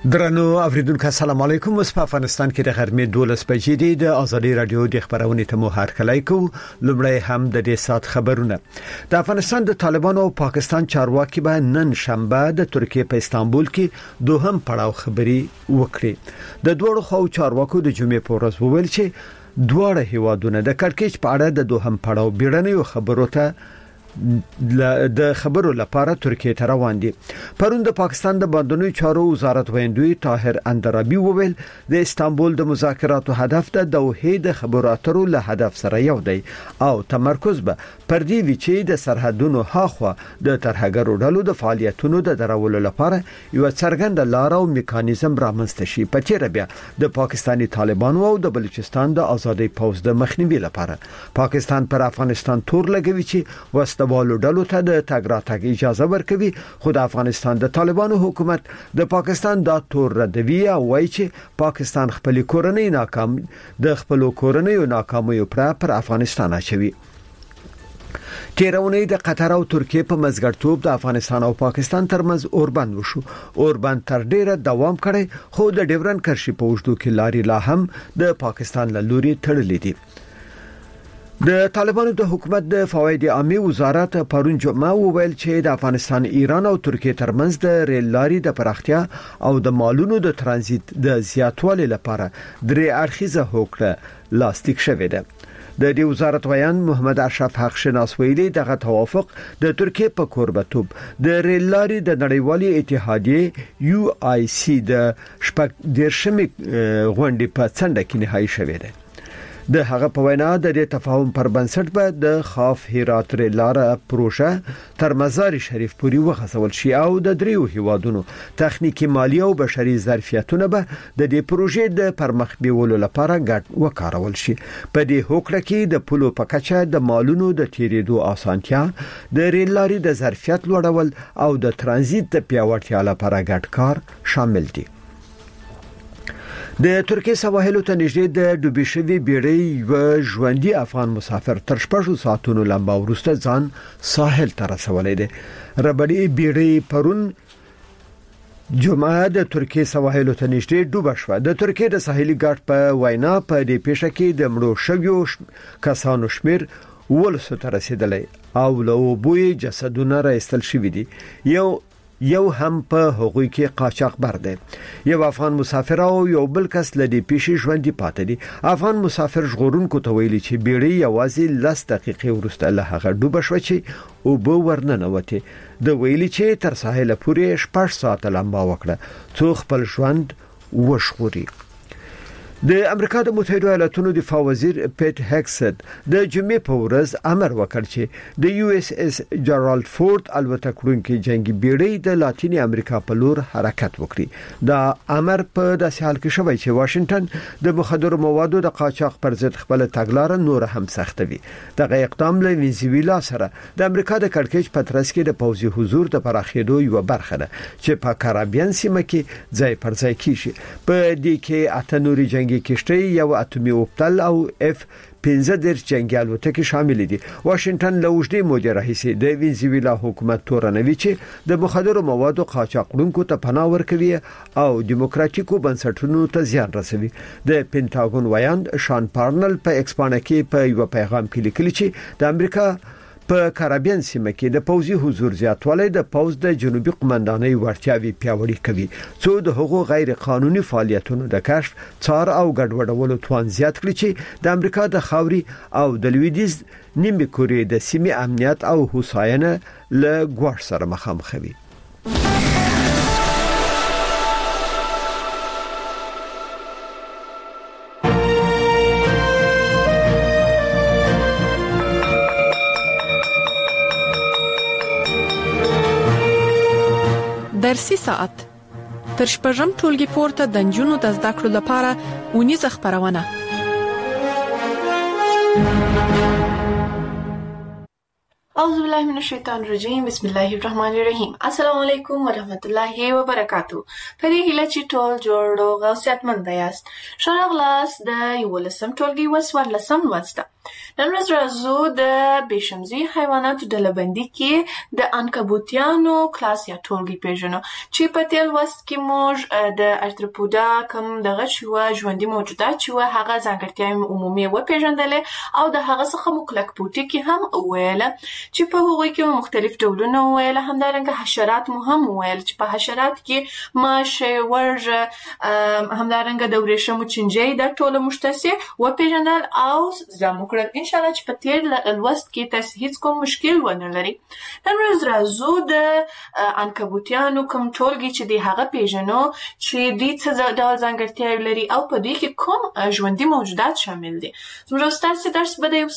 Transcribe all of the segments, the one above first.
درنو اوریدونکو السلام علیکم. په افغانستان کې د غرمې 12 بجې دي. د ازادي رادیو د خبرونې ته مو هرکلی کو. لومړی هم د دې سات خبرونه. د افغانستان د طالبانو او پاکستان چارواکي به نن شنبه د ترکیه په استانبول کې دوهم پړاو خبري وکړي. د دوړو خو چارواکو د جمعې په ورځ وویل چې دواړه هیوادونه د کړکېچ په اړه د دوهم پړاو بیړنیو خبرو ته د خبرو لپاره ترکیه ته روان دي. پرون د پاکستان د بندونو چارو وزارت ویندوی طاهر اندرابی وویل د استانبول د مذاکراتو هدف د دوحې د خبرو اترو له هدف سره یو دی او تمرکز به پر دې وی چې د سرحدونو هاخوا د ترهګرو ډلو د فعالیتونو د درولو لپاره یو څرګند لار او میکانیزم رامنځته شي. په تیر بیا د پاکستاني طالبانو او د بلوچستان د آزادۍ پوز د مخنیوي لپاره پاکستان پر افغانستان تور لګوي چې وسته والو ډلو ته د تګ راتګ اجازه ورکوي. خو د افغانستان د طالبانو حکومت د پاکستان د تور ردوی او وایي چې پاکستان خپل کورنۍ ناکام د خپل کورنۍ ناکامیو پر افغانستان اچوي. تیرونی د قطر او ترکیه په مزګړتوب د افغانستان او پاکستان ترمنځ اوربند وشو. اوربند تر ډیره دوام کړي خو د ډیورن کرښې په وجودو کې لاري لا هم د پاکستان له لوري تړلې دي. د طالبانو د حکومت د فواید عامه وزارت پرون جمعه وویل چې د افغانستان، ایران او ترکیه ترمنځ د ریل لارې د پراختیا او د مالونو د ترانزیت د زیاتوالي لپاره درې اړخیزه هوکړه لاسلیک شوې ده. د دې وزارت ویان محمد اشرف حق شناس ویلي دغه توافق د ترکیه په کوربتوب د ریل لارې د نړیوالي اتحادیه UIC د شپږ دیرشمې غونډې په څنډه کې نهایی شوې ده. د هغه په وینا د دې تفاهم پر بنسټ به د خاف هرات لار پروژه تر مزار شریف پورې وغځول شي او د دریو هیوادونو تخنیکی، مالی او بشري ظرفیتونه به د دې پروژې د پرمخ بیولو لپاره ګډ وکارول شي. په دې هوکړه کې د پولو په کچه د مالونو د تیریدو اسانتیا، د ریل لارې د ظرفیت لوړول او د ترانزیت د پیاوړتیا لپاره ګډ کار شامل دي. د ترکیه سواحلو ته نږدې د ډوبې شوی بیړۍ یو ژوندۍ افغان مسافر تر 6 ساعتونو لمبا وروسته ځان ساحل ته رسولی دی. ربړې بیړۍ پرون جمعه د ترکیه سواحلو ته نږدې ډوبه شوه. د ترکیه د ساحلي ګارد په وینا په دې پیښه کې د مړو شویو کسانو شمیر 200 ته رسیدلی او له وبوی جسدونه راستل شوی دي. یو هم په هغوی کې قاچاقبر دی. یو افغان مسافر او یو بل کس لدی پیښې ژوندۍ پاتې دي. افغان مسافر ژغورونکو ته ویلي چې بیړۍ یوازې 10 دقیقې وروسته له هغه ډوبه شوه چې او به ورننوته. د ویلي چې تر ساحل پورې 6 ساعته لمبا وکړه څو خپل ژوند وشغوري. د امریکا د متحده ایالاتونو دفاع وزیر پیټ هیکسټ د جمعې په ورځ امر وکړ چې د USS جرالد فورد الوتکړونکو جنگي بیړۍ د لاتینی امریکا په لور حرکت وکړي. دا امر په داسې حال کې شوی چې واشنگټن د مخدرو موادو د قاچاق پر ضد خپل تګلارې نور هم سختوي. دغه اقدام له وینزویلا سره د امریکا د کړکېچ په ترڅ کې د پوځي حضور د پراخېدو یو برخه ده چې په کارابین سیمه کې ځای پر ځای کیږي. په دې کې اته نوري جنگي کشتۍ، یو اتومي اوبتل او F-15 جنگي الوتکې شامل دي. واشنگټن له اوږدې مودې راهیسې د وینزویلا حکومت تورنوي چې د مخدرو موادو قاچاقونکو ته پناه ورکوي او دیموکراتیکو بنسټونو ته زیان رسوي. د پینټاګون ویاند شان پارنل په ایکسپانه کې په یو پیغام کې لیکلي چې د امریکا په کارابین سیمه کې د پوځي حضور زیاتوالی د پوځ د جنوبي قومندانۍ وړتیاوې پیاوړې کوي څو د هغو غیر قانوني فعالیتونو د کشف، څار او ګډوډولو توان زیات کړي چې د امریکا د خاوري او د لویدیځ نیمه کورې د سیمې امنیت او هوساینه له ګواښ سره مخامخ وي. درسي ساعت تر شپږم ټولګي پورته د نجونو د زده کړو لپاره ونیزه خبرونه. اعوذ بالله من الشیطان الرجیم بسم الله الرحمن الرحیم السلام علیکم ورحمت الله وبرکاتو. په دې هیله چې ټول جوړ او صحتمند یاست. ښه راغلاست د 11 ټولګي ورسوارلسم لوست ته. نن ورځ راځو د بېشمزي حیواناتو ډلهبندي کې د عنکبوتیانو کلاس یا ټولګي پیژنو چې په تېر لوست کې موږ د ارتروپودا کوم دغه چې وه ژوندي موجودات چې وه هغه ځانګړتیاوې عمومي وپېژندلې او د هغه څخه مو کلکپوټیکي هم وویله چې په هغوی کې مو مختلف ډولونه وویل. همدارنګه حشرات مو هم وویل چې په حشرات کې ماش، ورږ، همدارنګه د ورېښمو چینجۍ دا ټوله موږ تاسې وپېژندل او زده مو کړل. انشاءالله چې په تېر لوست کې تاسې هیڅ کوم مشکل ونه لري. نن ورځ راځو د عنکبوتیانو کوم ټولګي چې دی هغه پیژنو چې دوی څه ډول ځانګړتیاوې لري او په دوی کې کوم ژوندي موجودات شامل دي. زموږ استاد درس به د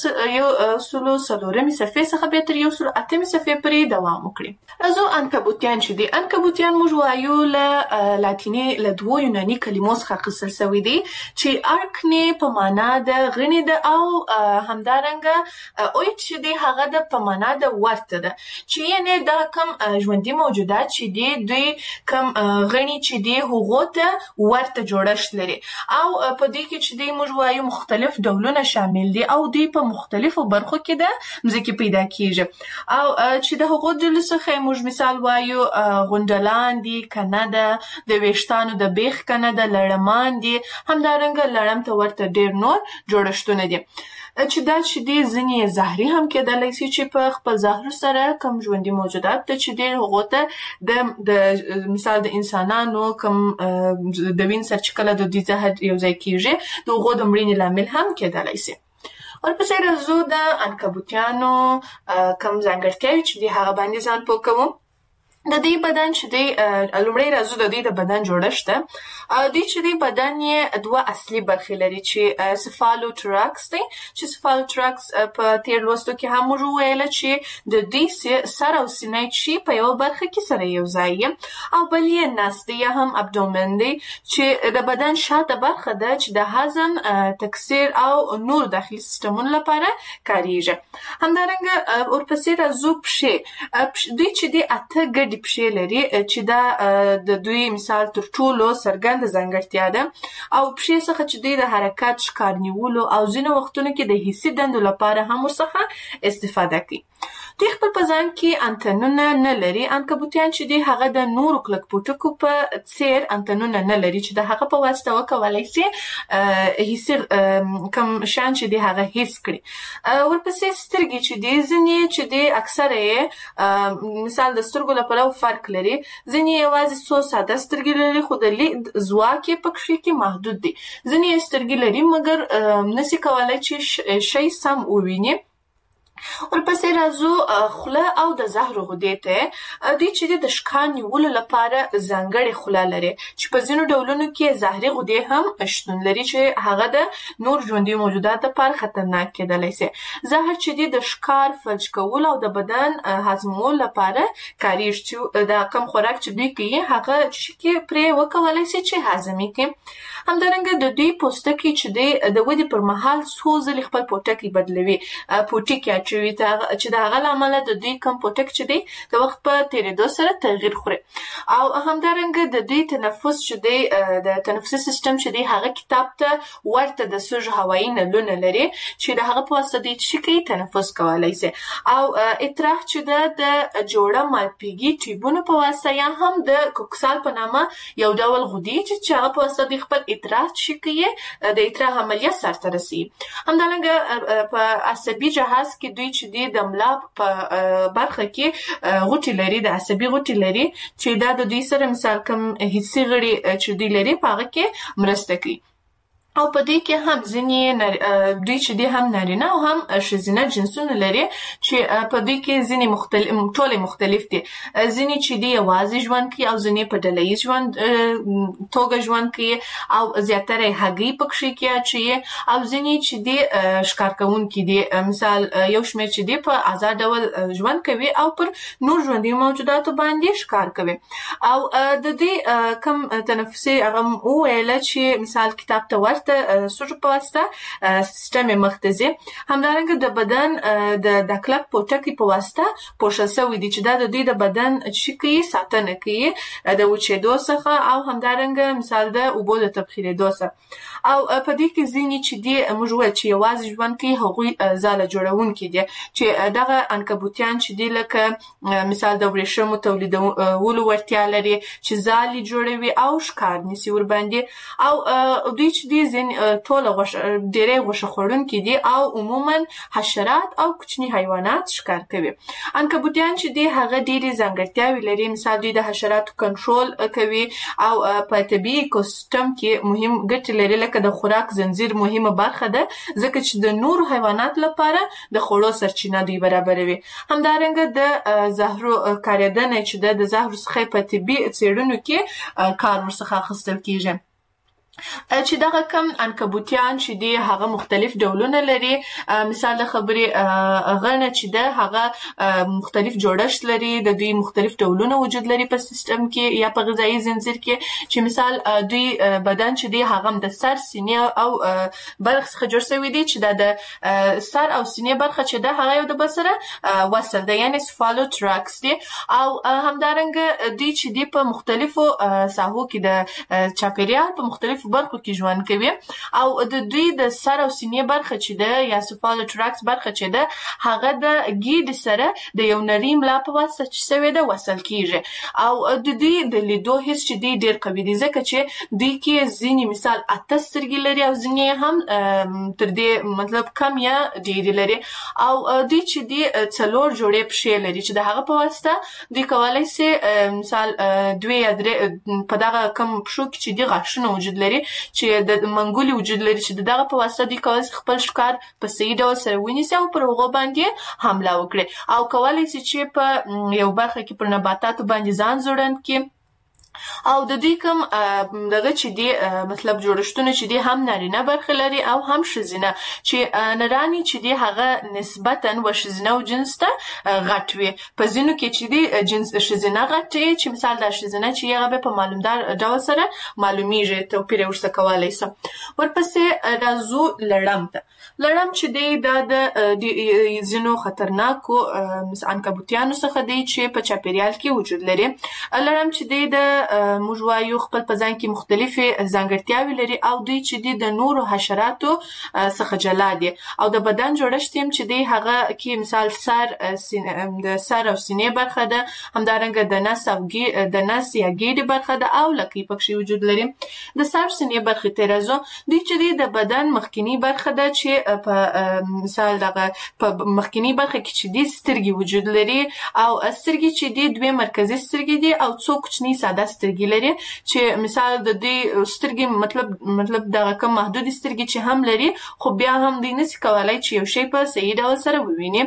104 صفحې څخه به تر 108 صفحې پورې دوام وکړي. راځو عنکبوتیان چې دي. عنکبوتیان موږ وایو له لاتیني له دوو یوناني کلمو څخه اخیستل سوي دي چې ارکنې په معنا د غڼې ده او همدارنګه اوی چې دی هغه د په معنا د ورته ده چې یعنې دا کوم ژوندي موجودات چې دي دوی کوم غڼې چې دي هغو ته ورته جوړښت لري او په دې کې چې دی موږ وایو مختلف ډولونه شامل دي او دوی په مختلفو برخو کې د مځکې پیدا کیږي او چې د هغو ډلو څخه موږ مثال وایو غونډلان دي، کنه ده، د ویښتانو د بیخ کنه ده، لړمان دي، همدارنګه لړم ته ورته ډېر نور جوړښتونه دي چې دا چې دی ځینې زهري هم کېدلی شي چې په خپل زهرو سره کوم ژوندي موجودات ته چې دی هغو ته د مثال د انسانانو کوم د وین سرچکله د دوی زهر یو ځای کېږي د هغو د مړینې لامل هم کېدلی شي. ورپسې راځو د عنکبوتیانو کوم ځانګړتیاوې چې دی هغه باندې ځان پوه کوو. د دې بدن چې دی لومړی راځو د دې د بدن جوړښت ته. دوی چې دی بدن یې دوه اصلي برخې لري چې سفالوتراکس دی چې سفالوتراکس په تېر لوستو کې هم موږ وویله چې د دوی سر او سینه چې په یوه برخه کې سره یو ځای او بل یې نس دی یا هم ابډومن دی چې د بدن شاته برخه ده چې د هضم، تکثیر او نور داخلي سیستمونو لپاره کاریږي. همدارنګه ورپسې راځو پښې. دوی چې دی اته ګډې پښې لري چې دا د دوی مثال تر ټولو څرګنده ځانګړتیا ده او پښې څخه چې دوی د حرکت، ښکار نیولو او ځینو وختونو کې د حسي دندو لپاره هم ورڅخه استفاده کوي. دوی خپل په ځان کې انتنونه نه لري. عنکبوتیان چې دي هغه د نورو کلکپوټکو په څیر انتنونه نه لري چې د هغه په واسطه وکولای شي حسي کوم شیان چې دي هغه حس کړي. ورپسې سترګې چې دي ځینې چې دي اکثره یې مثال د سترګو له پلوه فرق لري. ځینې یوازې څو ساده سترګې لري خو د لید ځواک یې په کې محدود دی. ځینې یې سترګې لري مګر نشي کولای چې شی سم وویني. ورپسې راځو خوله او د زهرو غدې ته. دوی چې د ښکار نیولو لپاره ځانګړې خوله لري چې په ځینو ډولونو کې زهري غدې هم شتون لري چې هغه د نور ژوندي موجودات لپاره خطرناک کېدلی شي. زهر چې د ښکار، فلج کولو او د بدن هضمولو لپاره کاریږي چې د کوم خوراک چې دوی کوي هغه چې پرې وکولای شي چې هضم کړي. همدارنګه د دوی پوستکي چې د ودې پر مهال څو ځلې خپل پوټکی بدلوي. پوټکی چې د هغه له امله د دوی کوم پوټک چې دی د وخت په تېرېدو سره تغییر خوري. او همدارنګه د دوی تنفس چې دی د تنفسي سیستم چې دی هغه کتاب ته ورته د سږو هوایي نلونه لري چې د هغه په واسطه دوی چې کوي تنفس کولی شي. او اطراح چې ده د جوړه مالپیږي ټیوبونو په واسطه یا هم د کوکسال په نامه یو ډول غدې چې هغه په واسطه دوی خپل اطراح چې کوي د اطراح عملیه سرته رسي. همدارنګه په عصبي جهاز کې دوی چې دی د ملا په برخه کې غوټې لري، د عصبي غوټې لري چې دا د دوی سره مثال کوم حسي غړي چې دوی لري په هغه کې مرسته کوي. او په دې کې هم ځینې دوی چې دي هم نارینه او هم ښځینه جنسونه لري چې په دې کې ځینې ټولې مختلف دي. ځینې چې دي یوازې ژوند کوي او ځینې په ډله ییز ژوند توګه ژوند کوي او زیاتره یې هګۍ پکښې کې اچوي او ځینې چې دي ښکار کوونکي دي. مثال یو شمېر چې دي په ازاد ډول ژوند کوي او پر نور ژوندي موجوداتو باندې ښکار کوي. او د دې کوم تنفسي هغه وویله چې مثال کتاب ته مخته سوجو په واسطه سیستم مختزي همدارنګه د بدن د کلک پوټکی په واسطه پوښل شوی دی چې دا د دوی د بدن چکی ساتنه کوي د وچېدو څخه او همدارنګه مثال د اوبو د تبخیرېدو څخه او په دې کې ځینې چې دی موږ وایو چې یوازې ژوند کوي هغوی ځاله جوړونکي دي چې دغه عنکبوتیان چې دی لکه مثال د ورېښمو تولیدولو وړتیا لري چې ځالې جوړوي او ښکار نیسي ورباندې او دوی چې دی ټوله ډېری غوښه خوړونکي دي او عموما حشرات او کوچني حیوانات ښکار کوي. عنکبوتیان چې دی هغه ډېرې ځانګړتیاوې لري مثال دوی د حشراتو کنټرول کوي او په طبیعي ایکوسیستم کې مهم ګټې لري لکه د خوراک زنجیر مهمه برخه ده ځکه چې د نورو حیواناتو لپاره د خوړو سرچینه دوی برابروي. همدارنګه د زهرو کارېدنه چې د زهرو څخه په طبي څېړنو کې کار ورڅخه اخیستل کیږي چې دغه کم عنکبوتیان چې دی هغه مختلف ډولونه لري مثال د خبرې غنه چې ده هغه مختلف جوړښت لري د دوی مختلف ډولونه وجود لري په سیستم کې یا په غذایی زنجیر کې چې مثال دوی بدن چې دی هغه د سر سینې او برخ څخه جوړ شوی دی چې د سر او سینې برخه چې ده هغه یو د بل سره وصل ده یعنی سفالوتراکس دی او همدارنګه دوی چې دی په مختلفو ساحو کې د چاپیریال په مختلفو برخو کې ژوند کوي او د دوی د سر او سینې برخه چې ده یا سفالوتراکس برخه چې ده هغه د ګیډې سره د یو نري ملا په واسطه چې سوی ده وصل کیږي او د دوی د لیدو حس چې دی ډېر قوي دی ځکه چې دوی کې ځینې مثال 8 سترګې لري او ځینې هم تر دې مطلب کم یا ډېرې لري او دوی چې دی 4 جوړې پښې لري چې د هغه په واسطه دوی کولی سي مثال 2 یا 3 په دغه کم پښو کې چې دی غاښونه وجود لري چې د منګولي وجود لري چې دغه په واسطه دوی کولی شي خپل ښکار په صحیح ډول سره ونیسي او پر هغو باندې حمله وکړي او کولی شي چې په یو برخه کې پر نباتاتو باندې ځان زوړند کړي او د دوی کوم دغه چې دی مطلب جوړښتونه چې دی هم نارینه برخه لري او هم ښځینه چې نرانی چې دی هغه نسبتا و ښځینه او جنس ته غټ وي په ځینو کې چې دی جنس ښځینه غټ وي چې مثال د ښځینه چې هغه په معلومدار ډول سره معلومیږي توپیر ورسره کولی شي. ورپسې راځو لړم ته. لړم چې دی دا د ځینو خطرناکو عنکبوتیانو څخه دی چې په چاپیریال کې وجود لري. لړم چې دی د موږ وایو خپل په ځان کې مختلفې ځانګړتیاوې لري او دوی چې دی د نورو حشراتو څخه جلا دي او د بدن جوړښت هم چې دی هغه کې مثال د سر او سینې برخه ده همدارنګه د نس یا ګیډې برخه ده او لکۍ پکې وجود لري. د سر سینې برخې ته راځو دوی چې دی د بدن مخکینی برخه ده چې په مثال دغه په مخکینی برخه کې چې دی سترګې وجود لري او سترګې چې دی دوه مرکزي سترګې دي او څو کوچني ساده سترګې لري چې مثال د دې سترګې مطلب دغه کم محدود سترګې چې هم لري خو بیا هم دوی نشي کولای چې یو شی په صحیح ډول سره وویني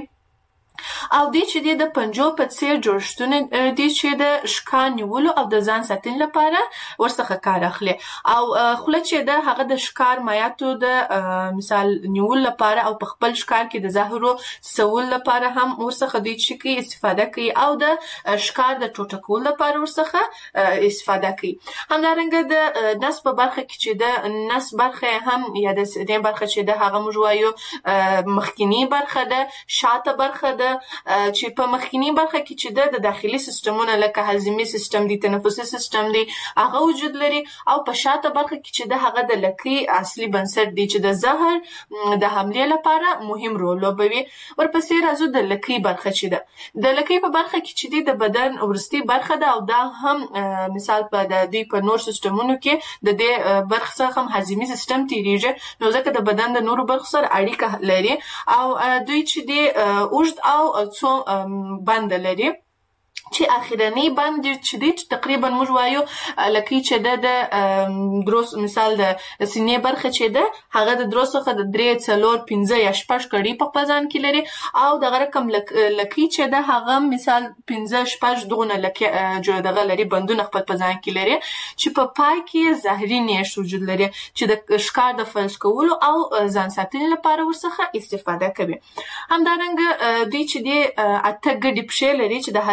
او دوی چې د پنجو په څیر جوړښتونه دي چې د ښکار نیولو او د ځان ساتنې لپاره ورڅخه کار اخلي او خوله چې د هغه د ښکار مایعاتو د مثال نیولو لپاره او په خپل ښکار کې د زهرو څڅولو لپاره هم ورڅخه دوی چې استفاده کوي او د ښکار د ټوټه کولو لپاره ورڅخه استفاده کوي. همدارنګه د نس په برخه کې چې د نس برخه هم یا د سینې برخه چې د هغه موږ وایو مخکینی برخه ده شاته برخه ده چې په مخکینی برخه کې چې د داخلي سیستمونه لکه هضمي سیستم دی تنفسي سیستم دی هغه وجود لري او په شاته برخه کې چې د هغه د لکۍ اصلي بنسټ دی چې د زهر د حملې لپاره مهم رول لوبوي. ورپسې راځو د لکۍ برخه چې ده د لکۍ په برخه کې چې د بدن ورستي برخه ده او دا هم مثال په د دې په نور سیستمونو کې د دې برخه څخه هم هضمي سیستم تیریږي نو ځکه د بدن د نورو برخو سره اړیکه لري او دوی چې د اوږد او څو بند لري چې اخیرنی بند چې دی تقریبا موږ وایو لکۍ چې د دروس مثال د سینې برخه چې ده هغه د دروس څخه د 3 4 5 یا 6 کړي په ځان کې لري او دغه رقم لکۍ چې ده هغه مثال 15 6 دغه لکۍ جوړ دغه لري بندونه خپل په ځان کې لري چې په پای کې زهري نیش وجود لري چې د ښکار د فلج کولو او ځان ساتنې لپاره ورڅخه استفاده کوي. همدارنګه دوی چې دی اته ګډې پښې لري چې د حرکت کولو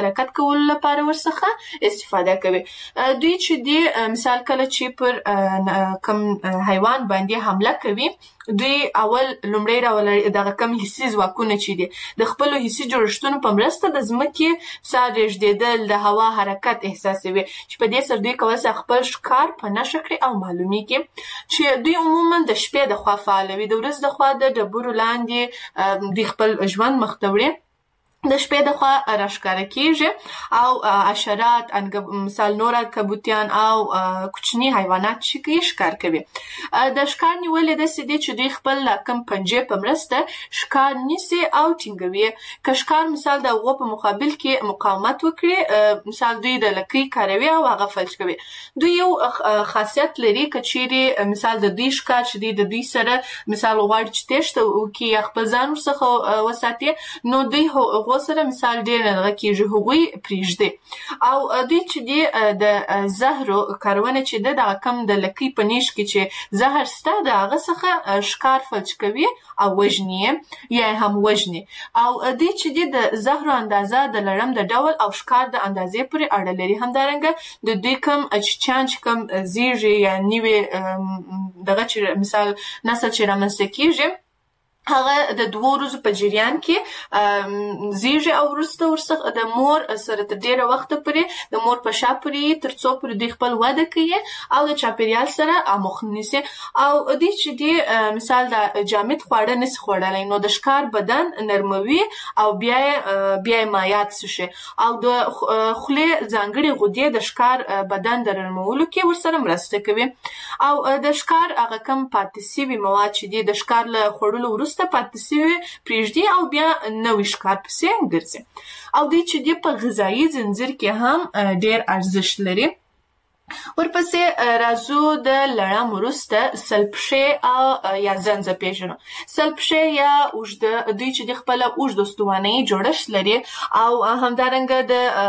کول لپاره ورڅخه استفاده کوي. دوی چې دی مثال کله چې پر کم حیوان باندې حمله کوي، دوی لومړی راولي دغه کم حسي ځواکونه چې دي د خپل حسي جوړښتونو په مرسته د ځمکې سا رژدېدل، د هوا حرکت احساسوي چې په دې سره دوی کولی شي خپل ښکار په نښه کړي او معلومیږي چې دوی عموما د شپې د خوا فعال وي، د ورځې د خوا د ډبرو لاندې دوی خپل ژوند مخ ته وړي، د شپې د خوا راښکاره کیږي او حشرات مثال نور کبوتیان او کوچني حیوانات چې ښکار کوي. د ښکار نیول داسې دي چې دوی خپل کم پنجې په مرسته ښکار نیسي او ټینګوي. که ښکار مثال د هغو په مقابل کې مقاومت وکړي، مثال دوی د لکۍ کاروي او هغه فلج کوي. دوی یو خاصیت لري که چیرې مثال د دوی ښکار چې دی د دوی سره مثال غواړي چې تېښته وکړي یا خپل ځان ورڅخه وساتي، نو دوی هغو سره مثال ډېر دغه کېږي، هغوی پرېږدي. او دوی چې دی د زهرو کارونه چې ده دغه کم د لکۍ په نیش کې چې زهر شته د هغه څخه ښکار فلج کوي او وژني یا هم وژني. او دوی چې دی د زهرو اندازه د لړم د ډول او ښکار د اندازې پورې اړه لري. همدارنګه د دوی کم چیچیان چې کم زیږي یا نوې دغه چې مثال نسل چې رامنځته کېږي، هغه د 2 ورځو په جریان کې زیږي او وروسته ورڅخه د مور سره تر ډېره وخته پورې د مور په شا پورې تر څو پورې دوی خپل وده کوي او د چاپېریال سره اموخت نیسي. او دوی چې دی مثال د جامد خواړه نسي خوړلی، نو د ښکار بدن نرموي او بیا یې مایات شي او د خولې ځانګړې غدې د ښکار بدن د نرمولو کې ورسره مرسته کوي. او د ښکار هغه کم پاتې سوي مواد چې دی د ښکار له خوړلو وروسته پاتې سوي پرېږدي او بیا نوي ښکار پسې ګرځي. او دوی چې دی په غذایي ځنځیر کې هم ډېر ارزښت لري. ورپسې راځو د لړم وروسته سلپښې او یا زنځه پیژنو. سلپښې یا اوږده، دوی چې د خپل اوږد استوانۍ جوړښت لري او همدارنګه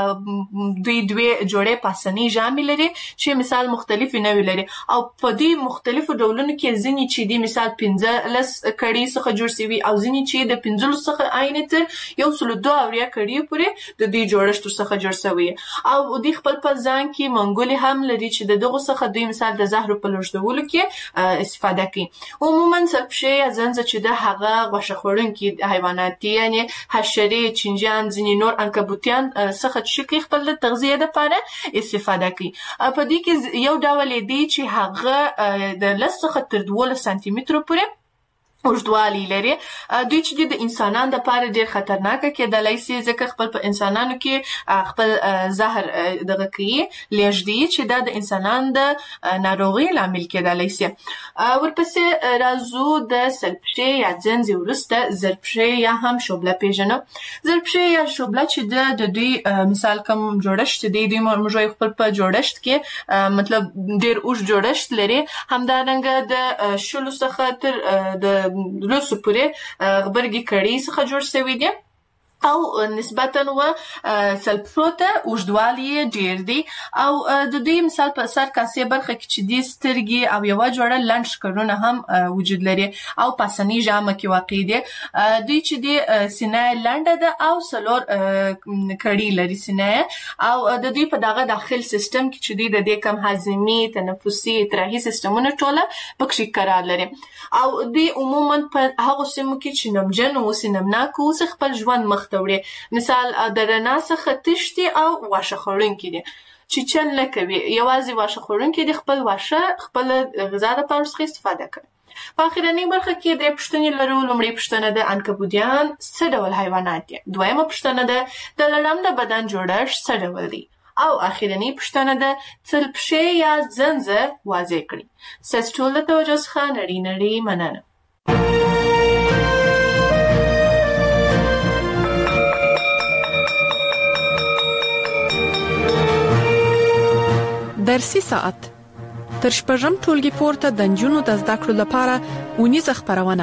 د دوی 2 جوړې پاسنۍ ژامې لري چې مثال مختلفې نوعې لري. او په دې مختلفو ډولونو کې ځینې چې دي مثال 15 کړۍ څخه جوړ شوي او ځینې چې د 15 څخه عین تر 102 کړۍ پورې د دوی جوړښت څخه جوړ شوی. او دوی خپل په ځان کې منګولې هم لري چې د دغو څخه دوی مثال د زهرو په لږدولو کې استفاده کوي. عموما سلپښې یا زنځه چې د هغه غوښه خوړونکي حیوانات دي، یعنی حشرې، چینجیان، ځینې نور عنکبوتیان څخه چې خپل د تغذیې لپاره استفاده کوي. په دې کې یو ډول دی چې هغه د 10 څخه تر 12 سانتي مترو پورې اوږدوالی لري. دوی چې د انسانانو لپاره ډېر خطرناکه کېدلی شي ځکه خپل په انسانانو کې خپل زهر دغه کوي، لېږدي چې دا د انسانانو د ناروغۍ لامل کېدلی شي. ورپسې راځو د سلپښې یا زنځې وروسته زرپښې یا هم شوبله پیژنو. زرپښې یا شوبله چې د دوی مثال کوم جوړښت دی، دوی موږ خپل په جوړښت کې مطلب ډېر اوږد جوړښت لري. همدارنګه د 10 څخه تر د لسو پورې غبرګي کړۍ څخه جوړ شوي دي او نسبتاً سلپښو ته اوږدوالی ډېر دی. او د دوی مثال په سر کاسې برخه کې چې دي سترګې او یوه جوړه لنډ ښکرونه هم وجود لري او پاسنۍ ژامه کې واقع دي. دوی چې دي سینه یې لنډه ده او 4 کړۍ لري سینه، او د دوی په دغه داخل سیستم کې چې دوی د دې کم هاضمي، تنفسي، اطراحي سیستمونه ټوله پکښې قرار لري. او دوی عموما په هغو سیمو کې چې نمجن اوسي، نمناک اوسي، خپل ژوند مخ ته وړي. مثال د رڼا څخه تښتي او واښه خوړونکي دي چې چل نه کوي، یوازې واښه خوړونکي دي خپل واښه خپل غذا لپاره څخه استفاده کوي. په اخرنۍ برخه کې 3 پوښتنې لرو. لومړۍ پوښتنه د عنکبوتیان څه ډول حیوانات دي؟ دویمه پوښتنه ده د لړم د بدن جوړښت څه ډول دی؟ او اخرنۍ پوښتنه ده سلپښې یا زنځه واضح کړي. ستاسو ټول د توجه څخه نړۍ مننه. درسي ساعت تر شپږم ټولګي پورته د نجونو د زده کړو لپاره ونیزه خپرونه.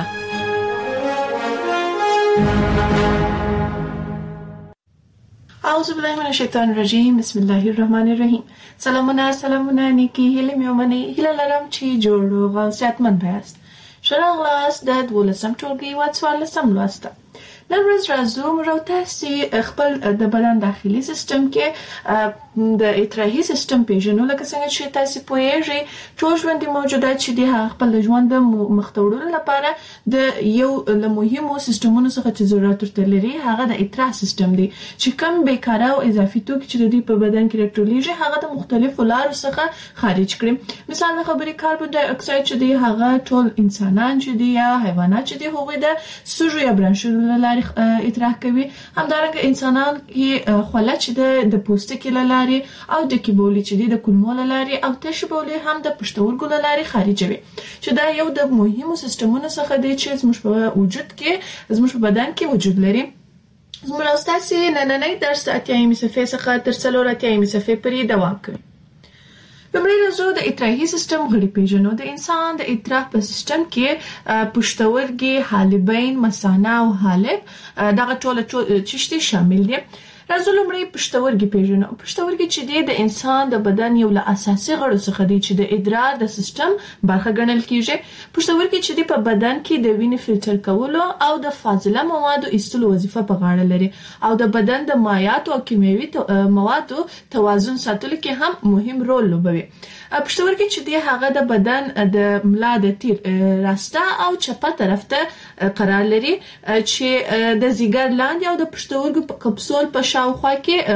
اعوذ بالله من الشیطان الرجیم. بسم الله الرحمن الرحیم. سلامونه نیکی هیله مې ومنئ. هیله لرم چې جوړ روغ او صحتمند یاست. ښه راغلاست د 12م ټولګي 14 لوست. نن ورځ راځو موږ تاسو خپل د بدن داخلي سیستم کې د اتراهي سیستم پیژنو لکه څنګه چې تاسو پوهیږئ ټول ژوندي موجودات چې د خپل ژوند د مختوړلو لپاره د یو له مهمو سیستمونو څخه چې ضرورت ورته لري هغه د اتراه سیستم دی چې کم بیکاره او اضافي توکي چې د دې په بدن کې راټولیږي هغه د مختلفو لارو څخه خارج کړي مثال د خبرې کاربن ډای اکساید چې دی هغه ټول انسانان چې دی یا حیوانات چې دی هغوی د سږو یا برانشونو لارې اتراح کوي همدارنګه انسانان کې خوله چې د پوستکي لارې او د کیبولي چې دی د کولمو لارې او تشبولي هم د پښتورګو لارې خارجوي چې دا یو د مهمو سیستمونو څخه دی چې زموږ په وجود کې زموږ په بدن کې وجود لري زموږ استاد نننۍ درس د اتیايمې صفحې څخه تر 4 صفحې پورې دوام کوي لومړی راځو د اتراهي سیستم غړي پیژنو د انسان د اتراه په سیستم کې پښتورګي حالبین مثانه او حالب دغه ټول چشتي شامل دي راځو لومړی پښتورګي پیژنو پښتورګي چې دی د انسان د بدن یو له اساسي غړو څخه دی چې د ادرار د سیستم برخه ګڼل کیږي پښتورګي چې دی په بدن کې د وینې فلټر کولو او د فاضله موادو ایستلو وظیفه په غاړه لري او د بدن د مایعاتو او کیمیاوي موادو توازن ساتلو کې هم مهم رول لوبوي پښتورګي چې دی هغه د بدن د ملا د تیر راسته او چپه طرف ته قرار لري چې د زیګر لاندې او د پښتورګو په کپسول په شاوخوا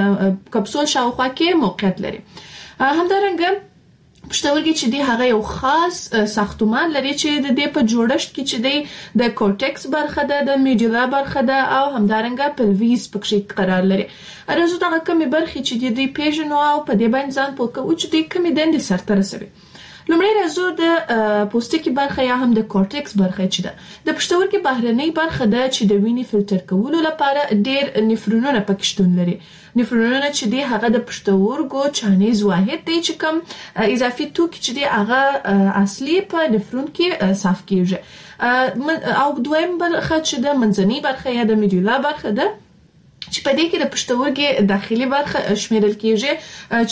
کې موقعیت لري همدارنګه پښتورګي چې دی هغه یو خاص ساختمان لري چې د دې په جوړښت کې چې دی د کورټکس برخه ده د میډولا برخه ده او همدارنګه پلویز پکې قرار لري راځو دا کومې برخې چې دی پیژنو او په دې باندې ځان پوه کوو چې دی کومې دندې سرته رسوي لومړی راځو د پوستکي برخه یا هم د کورټکس برخه چې ده د پښتورګي بهرنۍ برخه ده چې د وینې فلټر کولو لپاره ډېر نفرونونه پکې شتون لري نفرونونه چې دی هغه د پښتورګو چانیز واحد دی چې کوم اضافي توکي چې دی هغه اصلي په نفرون کې صاف کیږي او دویم برخه چې د منځنۍ برخه یا د میډولا برخه ده چې په دې کې د پښتورګي داخلي برخه شمیرل کیږي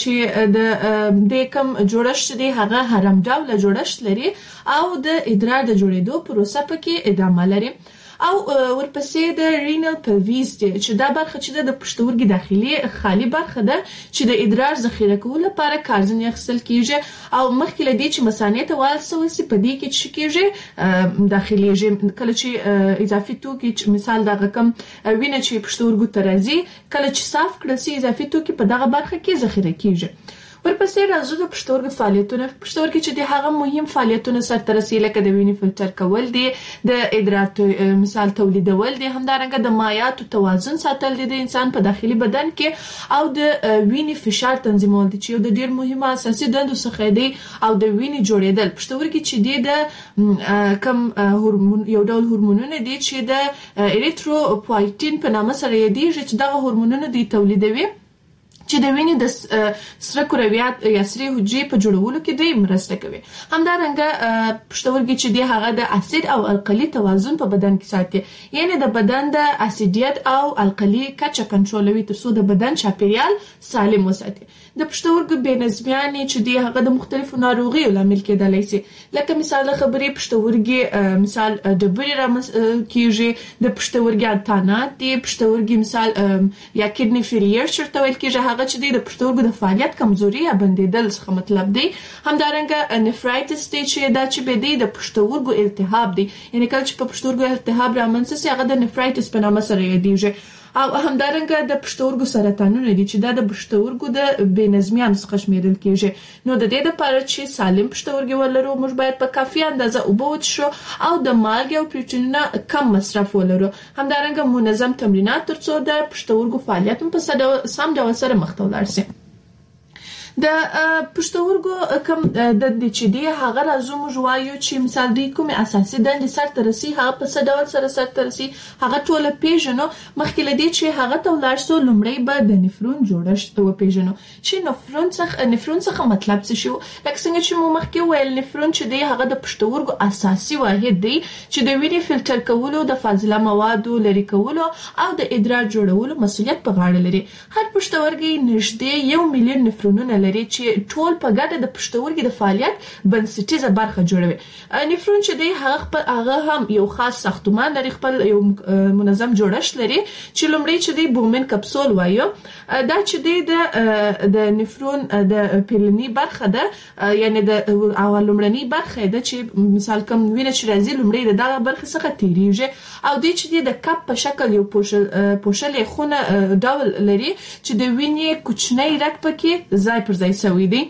چې د کوم جوړښت دی هغه هرم ډول جوړښت لري او د ادرار د جوړېدو پروسه پکې ادامه لري او ورپسې د رینل پلویز دی چې دا برخه چې د پښتورګي داخلي خالی برخه ده چې د ادرار ذخیره کولو لپاره کارځنی اخیستل کیږي او مخکې لدی چې مثانې ته والسوسي په دې کې چې کیږي داخلي کله چې اضافي توکي مثال دغه کم وینه چې پښتورګو ته راځي کله چې صاف کړل شي اضافي توکي په دغه برخه کې ذخیره کیږي ورپسې راځو د پښتورګو فعالیتونه پښتورګي چې د هغه مهم فعالیتونه سرته رسوي لکه د وینې فلټر کول دي د ادرار مثال تولیدول دي همدارنګه د مایعاتو توازن ساتل دي د انسان په داخلي بدن کې او د وینې فشار تنظیمول دي چې یو د ډېر مهمه اساسي دندو څخه دی او د وینې جوړېدل پښتورګي چې دی د کم هورمون یو ډول هورمونونه دي چې د اریتروپوایټین په نامه سره یادېږي چې دغه هورمونونه دي تولیدوي چې د وینې د سره کرویات یا سرې حجرې په جوړولو کې دوی مرسته کوي همدارنګه پښتورګي چې دی هغه د اسید او القلي توازن په بدن کې ساتي یعنی د بدن د اسیدیت او القلي کچه کنټرولوي ترڅو د بدن چاپیریال سالم وساتي د پښتورګو بېنظمیانې چې دی هغه د مختلفو ناروغیو لامل کېدلی شي لکه مثال خبرې پښتورګي مثال ډبرې کیږي د پښتورګي اتانات دی پښتورګي مثال یا کډنی فیلیر چرته ویل کېږي چې د پښتورګو د فعالیت کمزوري یا بندیدل څخه مطلب دی همدارنګه نفرایټس دی چې دا چې به دی د پښتورګو التهاب دی یعنی کله چې په پښتورګو التهاب رامنځته شي هغه د نفرایټس په نامه سره یادېږي او همدارنګه د پښتورګو سرطانونه دي چې دا د پښتورګو د بېنظمیانو څخه شمیرل کېږي نو د دې لپاره چې سالم پښتورګي ولرو موږ باید په کافي اندازه اوبه وڅښو او د مالګې او پروټینونو کم مصرف ولرو همدارنګه منظم تمرینات ترڅو د پښتورګو فعالیت په سم ډول سره مخ ته ولاړ شي د پښتورګو کم د چې دی هغه راځو موږ وایو چې مثال دی کوم اساسي دندې سرته رسي هغه په څه ډول سره سرته رسي هغه ټول پیژنو مخکې لدی چې هغه ته ولاړ سو لومړی به د نفرون جوړښت و پیژنو چې نفرون څخه مطلب څه شو لکه څنګه چې مو مخکې ویل نفرون چې دی هغه د پښتورګو اساسي واحد دی چې د وینې فلټر کولو د فاضله موادو لرې کولو او د ادرار جوړولو مسؤلیت په غاړه لري هر پښتورګي نږدې 1 ملیون نفرونونه لري چې ټول په ګډه د پښتورګي د فعالیت بنسټیزه برخه جوړوي. نفرون چې دی هغه هم یو خاص ساختمان لري، خپل یو منظم جوړښت لري چې لومړی چې دی بومن کپسول وایو. دا چې دی د نفرون د پیلنی برخه ده، یعنی د لومړنی برخه ده چې مثال کوم وینه چې راځي لومړی د دغه برخه څخه تیریږي او د چې د کپ په شکل یو پوښلې خونه ډول لري چې د وینې کوچنی رګ پکې ځای پر ځای شوی دی.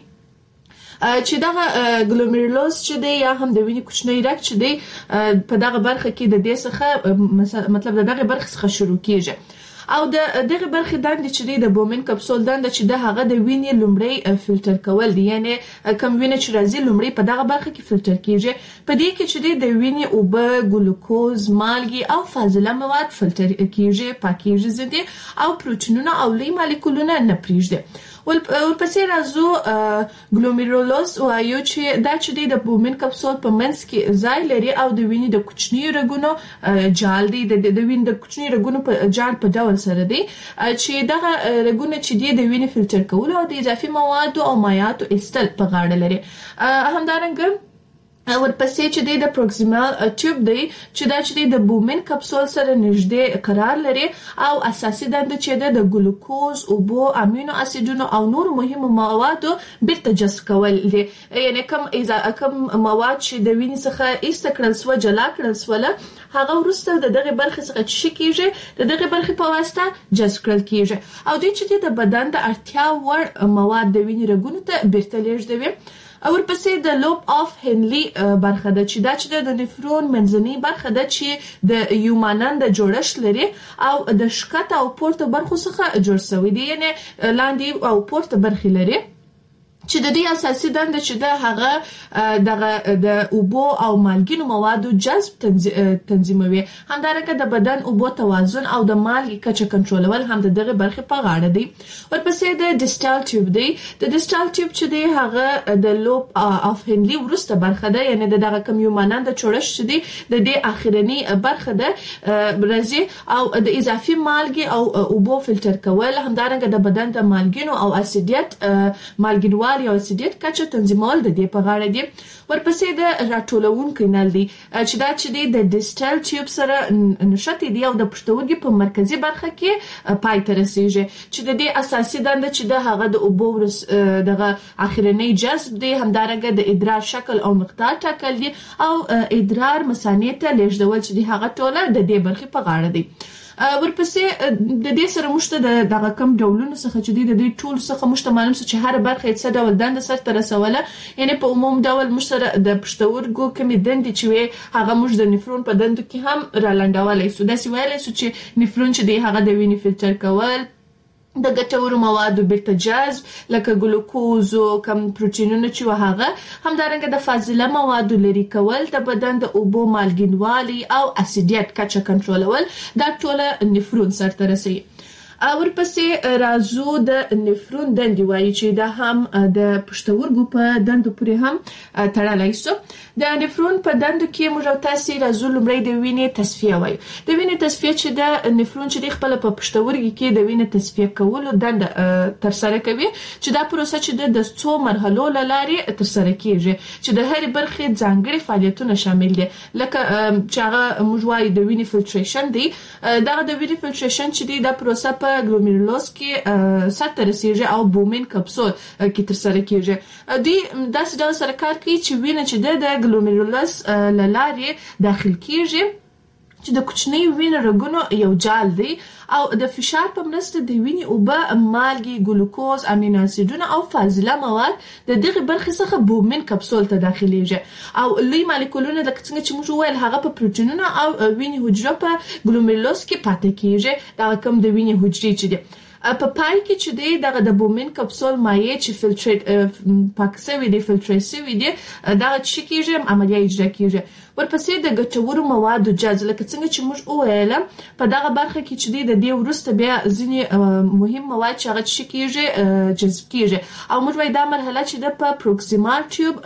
چې دغه ګلومیرولوس چې دی یا هم د وینې کوچنی رګ چې دی په دغه برخه کې د دې څخه مطلب د دغه برخه څخه شروع کیږي او د دغه برخې دندې چې د بومن کپسول دنده چې د هغه د وینې لومړی فلټر کول دي، یعنی کوم وینه چې راځي لومړی په دغه برخه کې فلټر کیږي. په دې کې چې د وینې اوبه، ګلوکوز، مالګې او فاضله مواد فلټر کیږي، پاکیږي ځدي او پروتینونه او لوی مالیکولونه نه پریږدي. ورپسې راځو ګلومیرولوس وایو چې دا چې د بومن کپسول په منځ کې ځای لري او د وینې د کوچنیو رګونو جال دی، د وینې د کوچنیو رګونو په جال په ډول سره دی چې دغه رګونه چې د وینې فلټر کول او د اضافي موادو او مایعاتو ایستل په غاړه لري. همدارنګه ورپسې چې د پروکسیمال ټیوب دی چې دا چې د بومن کپسول سره نږدې قرار لري او اساسي دنده چې د ګلوکوز، اوبو، امینو اسیدونو او نور مهمو موادو بیرته جذب کول دي. یعنی کوم مواد چې د وینې څخه ایسته کړل سو، جلا کړل سو، هغه ورسته د دغه برخه څخه چې کیږي د دغه برخه په واسطه جذب کړل کیږي او د چې د بدن د اړتیا وړ مواد د وینې رګونو ته بیرته لیږدوي. ورپسې د لوب اف هنلی برخه ده چې دا چې د نفرون منځنی برخه ده چې د یو مانند جوړښت لري او د شکته او پورته برخو څخه جوړ شوی دی، یعنی لاندې او پورته برخې لري چې د دې اساسي دنده چې د هغه دغه د اوبو او مالګینو موادو جذب تنظیموي. همدارنګه د بدن اوبو توازن او د مالګې کچه کنټرولول هم دغه برخه په غاړه دي. ورپسې د ډیسټال ټیوب دی. د ډیسټال ټیوب چې دی هغه د لوب اف هنلی ورسته برخه ده، یعنی دغه کوم یو مانند جوړښت دی د دې اخرنی برخه ده برازي او د اضافي مالګې او اوبو فلټر کول، همدارنګه د بدن د مالګینو او اسیدیت مالګینوال یا اسیدیت کچه تنظیمول د دې په غاړه دي. ورپسې د راټولونکو نل دی چې دا چې د ډیسټال ټیوب سره نښتې دی او د پښتورګي په مرکزی برخه کې پای ته رسیږي چې د دې اساسي دنده چې د هغه د اوبو دغه اخرنی جذب دی، همدارنګه د ادرار شکل او مقدار ټاکل دي او ادرار مثانې ته لیږدول چې هغه ټوله د دې برخه په غاړه دي. ورپسې د دې سره مشته دغه کم ډولونو څخه چې د دې ټول څخه مشته معلوم چې هر برخه څه ډول دنده سره رسوله، یعنی په عموم ډول مشته د پښتورګو کومې دندې چې هغه موږ د نفرون په دندو کې هم رالاندولای سو. دا سوالای سو چې نفرون چې دی هغه د وینې فلټر کول، د ګټورو موادو بیرته جذب لکه ګلوکوز او کم پروتینونه چې هغه، همدارنګه د فاضله موادو لري کول، د بدن د اوبو مالګینوالي او اسیدیت کچه کنټرولول، دا ټول نفرون سره رسي. ورپسې راځو د نفرون دندې وایي چې دا هم د پښتورګو په دندو پورې هم تړلای سو. د نفرون په دندو کې موږ تاسو راځو لومړی د وینې تصفیه وایي. د وینې تصفیه چې د نفرون چې خپل په پښتورګي کې د وینې تصفیه کولو دنده تر سره کوي، چې دا پروسه چې د څو مرحلو لارې تر سره کیږي چې د هر برخې ځانګړي فعالیتونه شامل دي، لکه چې هغه موږ وایي د وینې فلټریشن دی. دا د وینې فلټریشن چې دی دا پروسه په ګلومیرولوس کې سات رسیږي او بومن کپسول کې تر سره کیږي. دوی داسې ډول سره کار کوي چې وینه چې د ګلومیرولوس لارې داخل کیږي چې د کوچنی وینې رګونو یو جال دی او د فشار په مرسته د وینې اوبه، مالګې، ګلوکوز، امینو اسیدونه او فاضله مواد د دغه برخې څخه بومن کپسول ته داخليږي او لوی مالیکولونه لکه څنګه چې موږ ویل هغه په پروتینونو او وینې حجره په ګلومیرولوس کې پاتې کیږي. دا کوم د وینې حجرې چې دي په پای کې چې دی دغه د بومن کپسول مایع چې فلټریټ پاک شوی دی، فلټر شوی دی، دا چې کیږي عملیه اجرا کیږي. ورپسې د ګټورو موادو جذب، لکه څنګه چې موږ وویل په دغه برخه کې چې د دې وروسته بیا ځینې مهم مواد چې هغه څه کیږي جذب کیږي، او موږ وایي دا مرحله چې د په پروکسیمال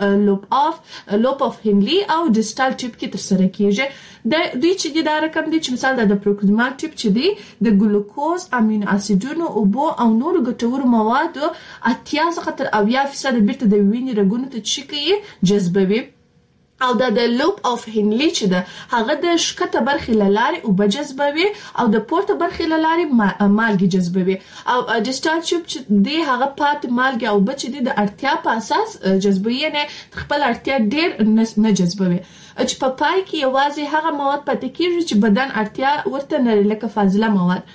ټیوب لوب اف هنلي او ډیسټال ټیوب کې ترسره کیږي. د دوی چې دا رقم دی چې مثال د پروکسیمال ټیوب چې دی د ګلوکوز، امینو اسیدونو، اوبو او نورو ګټورو موادو 80 څخه تر 80% بیرته د وینې رګونو ته چې کوي جذبوي، او د لوب اف هنلي چې ده هغه د شکته برخې لارې او جذبوي او د پورته برخې لارې مالګي جذبوي، او ډیسټال ټیوب چې دی هغه پات مالګي او بچ دی د اړتیا په اساس جذبوي، نه خپل اړتیا ډیر نه جذبوي، چې په پای کې یوازې هغه مواد پاتې کیږي چې بدن اړتیا ورته نه لکه فاضله مواد.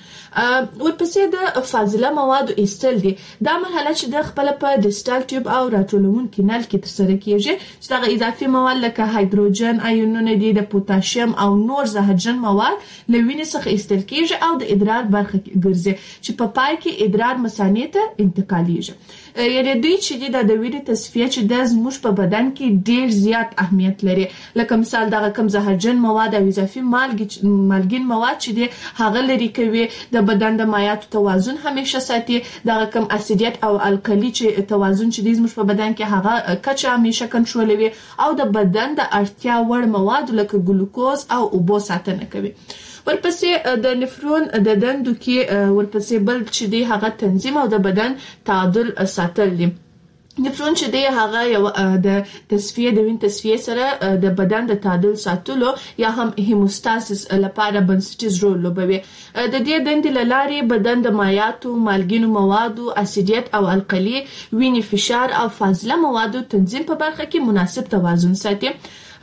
ورپسې د فاضله موادو ایستل دي. دا مرحله چې د خپل په ډیسټال ټیوب او راټولونکي نل کې ترسره کیږي، چې دا اضافي مواد لکه هایدروجن ایونونه دي، د پوتاشیم او نور زهرجن مواد لوینې څخه ایستل کیږي او د ادرار برخه ګرځي، چې په پای کې ادرار مثانې ته انتقالیږي. یعنی دوی چې د وینې تصفیه چې د زموږ په بدن کې ډیر زیات اهمیت لري، لکه مثال دغه کم زهرجن مواد او اضافي مالګین مواد چې دي هغه لري کوي د بدن د مایعاتو توازن همیشه ساتي، دغه کم اسیدیت او الکلی چې توازن چې د زموږ په بدن کې هغه کچه همیشه کنټرولوي، او د بدن د اړتیا وړ مواد لکه ګلوکوز او اوبو ساتنه کوي. ورپسې د نفرون د دندو کې ورپسې بل چې دی هغه تنظیم او د بدن تعادل ساتل دي. نفرون چې دی هغه یو د تصفیه د وین تصفیه سره د بدن د تعادل ساتلو یا هم هیموستاسیس لپاره بنسټیز رول لوبوي. د دې دندې لارې بدن د مایعاتو، مالګینو موادو، اسیدیت او القلي، وینې فشار او فاضله موادو تنظیم په برخه کې مناسب توازن ساتي.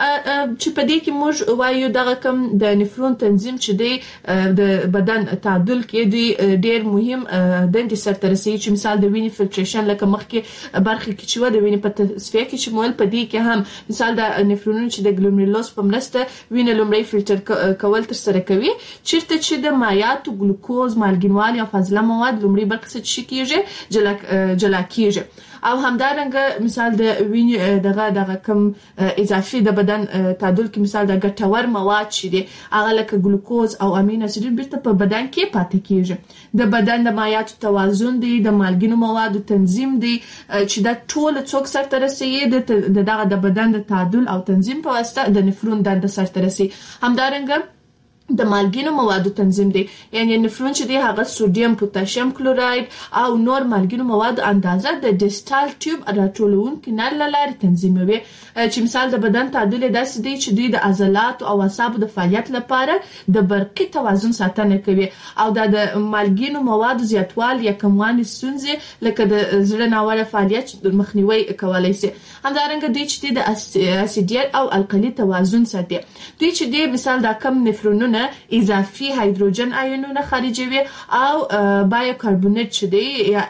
چې په دې کې موږ وایو دغه کم د نفرون تنظیم چې دی د بدن تعادل کې دی ډیر مهم دندې سرته رسوي، چې مثال د وینې فلټریشن لکه مخکې برخه کې چې و د وینې په تصفیه کې چې مول په دې کې هم مثال د نفرونونو چې د ګلوميرولوس په مرسته وینه لومړی فلټر کول تر سره کوي، چیرته چې د مایعاتو، ګلوکوز، مالګینوالي او فاضله مواد لومړی برخه څخه کیږي جلا کیږي، او همدارنګه مثال د وینې دغه کم اضافي د بدن تعادل کې مثال د ګټور مواد چې دي هغه لکه ګلوکوز او امینو اسیدونه بیرته په بدن کې پاتې کیږي. د بدن د مایعاتو توازن دی، د مالګینو موادو تنظیم دی، چې دا ټول څوک سرته رسوي دغه د بدن د تعادل او تنظیم په واسطه د نفرون دنده سرته رسوي. همدارنګه د مالګینو موادو تنظیم دی، یعنی نفرون چې دی هغه سودیم، پوتاشیم کلوراید او نور مالګینو مواد اندازه د ډیسټال ټیوب راټولونکي نل لارې تنظیموي، چې مثال د بدن تعادل داسې دی چې دوی د عضلات او اعصابو د فعالیت لپاره د برقي توازن ساتنه کوي، او د مالګینو موادو زیاتوالي یا کموالي ستونزې لکه د زړه ناوړه فعالیت مخنیوي کولای شي. همدارنګه دوی چې د اسیدیت او القلي توازن ساتي. دوی چې دی مثال د کم نفرونونه اضافي هایدروجن ایونونه خارجوي او بایوکاربونیت چې دی یا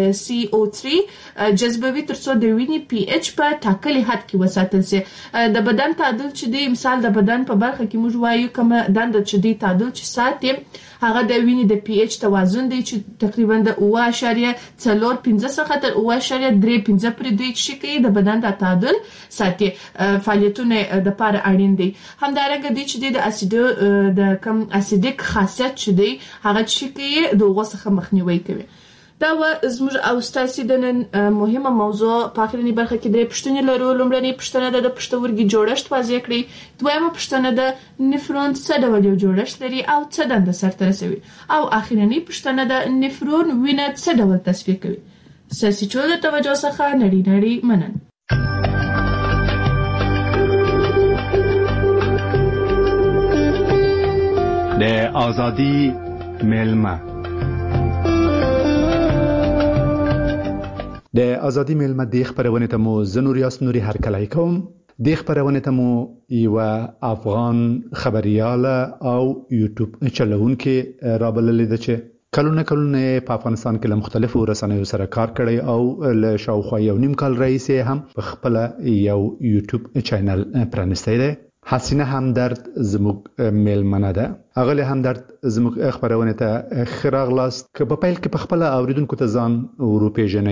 HCO3 جذبوي ترڅو د وینې پی ایچ په ټاکلي حد کې وساتل شي. د بدن تعادل چې دی مثال د بدن په برخه کې موږ وایو کوم دنده چې دی تعادل چې ساتي هغه د وینې د پی ایچ توازن دی چې تقریبا د 0.45 څخه تر 0.35 پورې دی چې کوي د بدن د تعادل ساتي فعالیتونه د لپاره اړین دي. همدارنګه دی چې د اسیدو د کم اسیدیک خاصیت چې دی هغه چې کوي د غوسه مخنیوي کوي. دا زموږ او ستاسو د نن مهمه موضوع په اخرنی برخه کې د پښتنې لرو. لومړنۍ پښتنه د پښتورګي جوړښت واضح کړی، دویمه پښتنه د نفرون څه ډول یو جوړښت لري او څه دنده سرته رسوي، او اخرنۍ پښتنه د نفرون وینه څه ډول تصفیه کوي. ساسي چول توجه څخه نړۍ مننه. د ازادي ملما د ازادي ملما د خبرونه ته مو زنور یاس نوري هر کله کوم د خبرونه ته مو یو افغان خبريال او یوټیوب چلوونکې رابلل دي چې کلونه په افغانستان کې له مختلفو رسنیو سره کار کړی او له شاوخوا یو نیم کال رئیس هم په خپل یو یوټیوب چینل پرانستی دی. حسینه همدرد زموږ میلمنه ده. اغلی همدرد زموږ خبرونه ته خراغلاست که په پیل کې په خپل اوریدونکو ته ځان ورو پیژنئ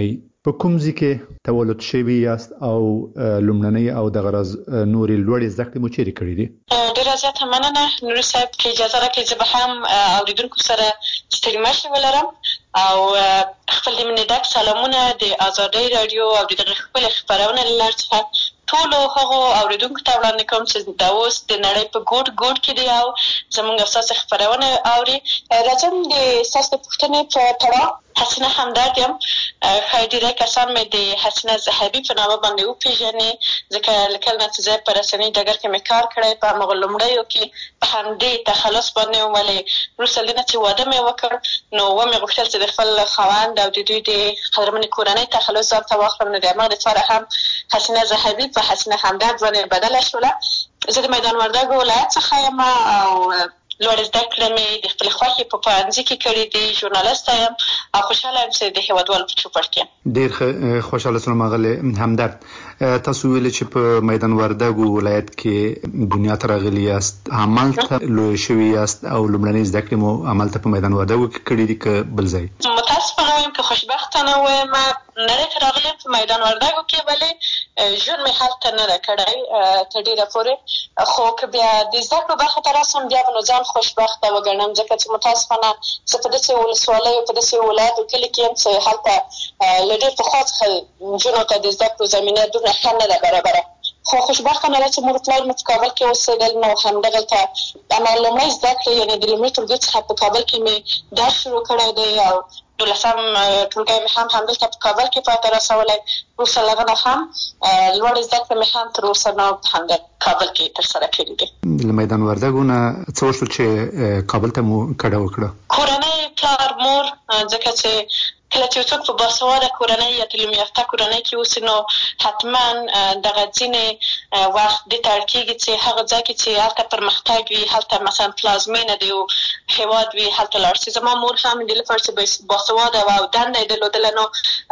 په کوم ځای کې تولد شوي یاست او لومړنۍ او د غرض نورې لوړې زده کړې مو چیرې کړې دي؟ ډېره زیاته مننه نور صاحب، که اجازه راکړئ زه به هم اوریدونکو سره ستړي مشې ولرم او خپل د مینې ډک سلامونه د ازادۍ راډیو او د دغې خپلې خپرونې له لارې څخه ټولو هغو اوریدونکو ته وړاندې کوم چې دا اوس د نړۍ په ګوټ ګوټ کې دي او زموږ ستاسې خپرونه اوري. راځم د ستاسو د پوښتنې په تړاو حسینه همدرد یم. ښایي ډېری کسان مې د حسینه ذهبي په نامه باندې وپېژني، ځکه له کله نه چې زه په رسنۍ ډګر کې مې کار کړی، په همغه لومړیو کې په همدې تخلص باندې وم. ولې وروسته له نه چې واده مې وکړ نو ومې غوښتل چې د خپل خاوند او د دوی د قدرمنې کورنۍ تخلص ځان ته واخلم، نو د همغې دپاره هم حسینه ذهبي په حسینه همدرد باندې بدله شوله. زه د میدان وردګو ولایت څخه یم او لوړې زده کړې مې د خپلې خوښې په پوهنځي کې کړي دي. ژورنالسته یم او خوشحاله یم چې د هېوادوالو په چوپړ کې یم. ډېر خوشحاله شوم اغلې همدرد. تاسو ویلي چې په میدان وردګو ولایت کې دنیا ته راغلي یاست، همالته لوی شوي یاست او لومړنۍ زده کړې مو همالته په میدان وردګو کې کړي دي که بل ځای؟ متاسفانه وایم که خوشبختانه وایم نړۍ ته راغلی یم په میدان وردګو کې، ولې ژوند مې هلته نه ده کړی تر ډېره پورې. خو که بیا د زده کړو برخې ته راسم بیا به نو ځان خوشبخته وګڼم، ځکه چې متاسفانه زه په داسې ولسوالیو په داسې ولایتو کلي کې یم چې هلته له ډېر پخوا څخه نجونو ته د زده کړو زمینه دومره ښه نه ده برابره. خو خوشبختانه ده چې مور پلار مې په کابل کې اوسېدل، نو همدغلته همغه لومړۍ زده کړې یعنې د لومړي ټولګي څخه په کابل کې مې درس شروع کړی دی او 12م ټولګی مې هم همدلته په کابل کې پای ته رسولی. وروسته له هغه نه هم لوړې زده کړې مې هم تر اوسه نه په همدا کابل کې ترسره کړي دي. له میدان وردګو نه څه وشول چې کابل ته مو کډه وکړه؟ کورنۍ، پلار، مور، ځکه چې کله چې یو څوک په باسواده کورنۍ یا تعلیم یافته کورنۍ کې اوسي نو حتما دغه ځینې وخت دې ته اړ کېږي چې هغه ځای کې چې هلته پرمختګ وي، هلته مثلا پلازمینه د یو هېواد وي، هلته لاړ شي. زما مور هم دې لپاره چې باسواده وه او دنده یې درلودله نو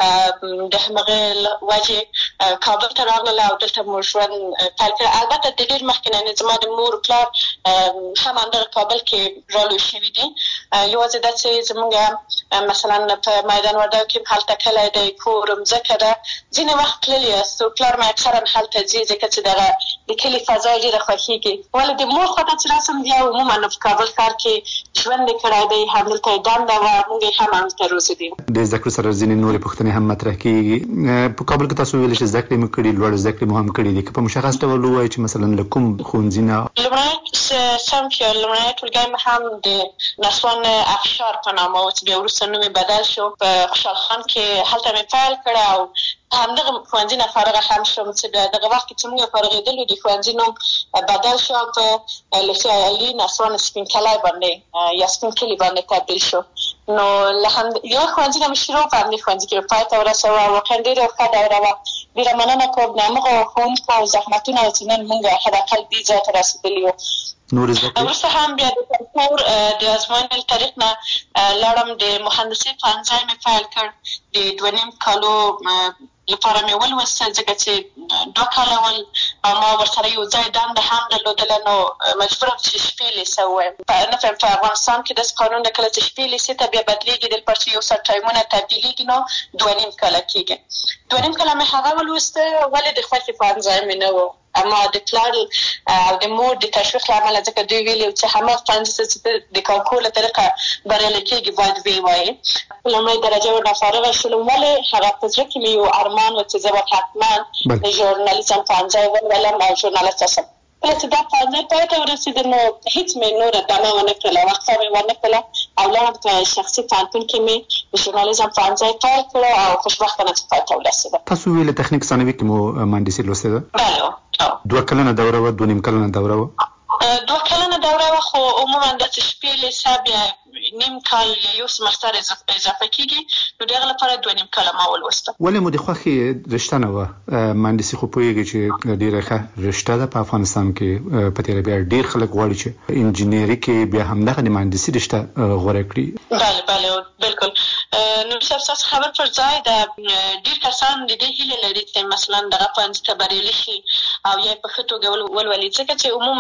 د همغې وجې کابل ته راغلله او دلته مو ژوند پیل کړی. البته د ډېر مخکې نه زما د مور پلار هم همدغه کابل کې رالوی شوي دي. یوازې دا چې زموږ مثلا په میدان وردګو کې هلته کلی دی، کور، مځکه ده، ځینې وخت تللي یاست. پلار مې اکثرا هلته ځي ځکه چې دغه د کلي فضا یې ډېره خوښېږي. ولې د مور خوا ته چې راسم بیا عموما په کابل ښار کې ژوند یې کړی دی، همدلته یې دنده وه، موږ یې هم همدلته روزلي یو. د زده کړو سره ځینې نورې پوښتنې هم مطرح کېږي. په کابل کې تاسو ویلي چې زده کړې مو کړي، لوړې زده کړې مو هم کړي دي، که په مشخص ډول ووایئ چې مثلا له کوم ښوونځي نه؟ لومړنی صنف یا لومړنی ټولګی مې هم د نسوان افشار په نامه و چې بیا وروسته نوم یې بدل شو، په خوشحال خان کې هلته مې پیل کړی او همدغه ښوونځي نه فارغه هم شوم چې دغه وخت کې چې موږ فارغېدلو د ښوونځي نوم بدل شو او په لیسې علي نسوان سپین کلی باندې یا سپین کلي باندې تبدیل شو. نو له یو ښوونځي نه مې شروع په همدې ښوونځي کې پای ته ورسوه. واقعا ډېره ښه دوره وه. ډېره مننه کوم د همغو ښوونکو او زحمتونه چې نن موږ حداقل دې ځای ته رسېدلي یو. وروسته هم بیا د کلتور د ازموینې له طریق نه لاړم، د مهندسۍ پوهنځی مې پیل کړ. د 2.5 کالو لپاره مې ولوستل ځکه چې 2 کاله ول او ما ورسره یو ځای دنده هم درلودله، نو مجبوره چې شپې لیسه ووایم. نه فهم په افغانستان کې داسې قانون ده کله چې شپې لیسې ته بیا بدلېږي د لپاره چې یو څه ټایمونه تبدیلېږي نو 2.5 کاله کېږي. 2.5 کاله مې هغه ولوسته، ولې د خوښې پوهنځی مې نه و. اما د پلار او د مور د تشویق له امله ځکه دوی ویلي چې هماغه ښوونځي چې د کانکور له طریقه بریالی کېږي باید ویې وایې. لومړۍ درجه ورنه فارغه شولم، ولې هغه په زړه کې مې یو ارمان و چې زه به حتما د ژورنالیزم پوهنځی ولولم او ژورنالسته شم. کله چې دا پوهنځی پای ته ورسېده نو هېڅ مې نوره دمه ونه کړله، وقفه مې ونه کړله او لاړم په شخصي پوهنتون کې مې د ژورنالیزم پوهنځی پیل کړه او خوشبختانه چې پای ته ورسېده. تاسو ویلې تخنیک ثانوي کې مو مهندسي لوستې ده؟ بله. 2 کلنه دوره وه، 2.5 کلنه دوره وه؟ 2 کلنه دوره وه، خو عموما داسې شپې لیسه بیا نیم کال یا یو سمستر اضافه کېږي، نو د هغه لپاره 2.5 کاله ما ولوسته. ولې مو د خوښې رشته نه وه؟ مهندسي خو پوهېږي چې ډېره ښه رشته ده په افغانستان کې، په تېره بیا ډېر خلک غواړي چې انجینري کې بیا همدغه د مهندسي رشته غوره کړي. بله بله بلکل. نور صاحب ستاسو خبر پر ځای ده. ډېر کسان د دې هیله لري چې مثلا دغه پوهنځي ته بریالي شي او یا یې په ښه توګه ولولي، ځکه چې عموما دغه د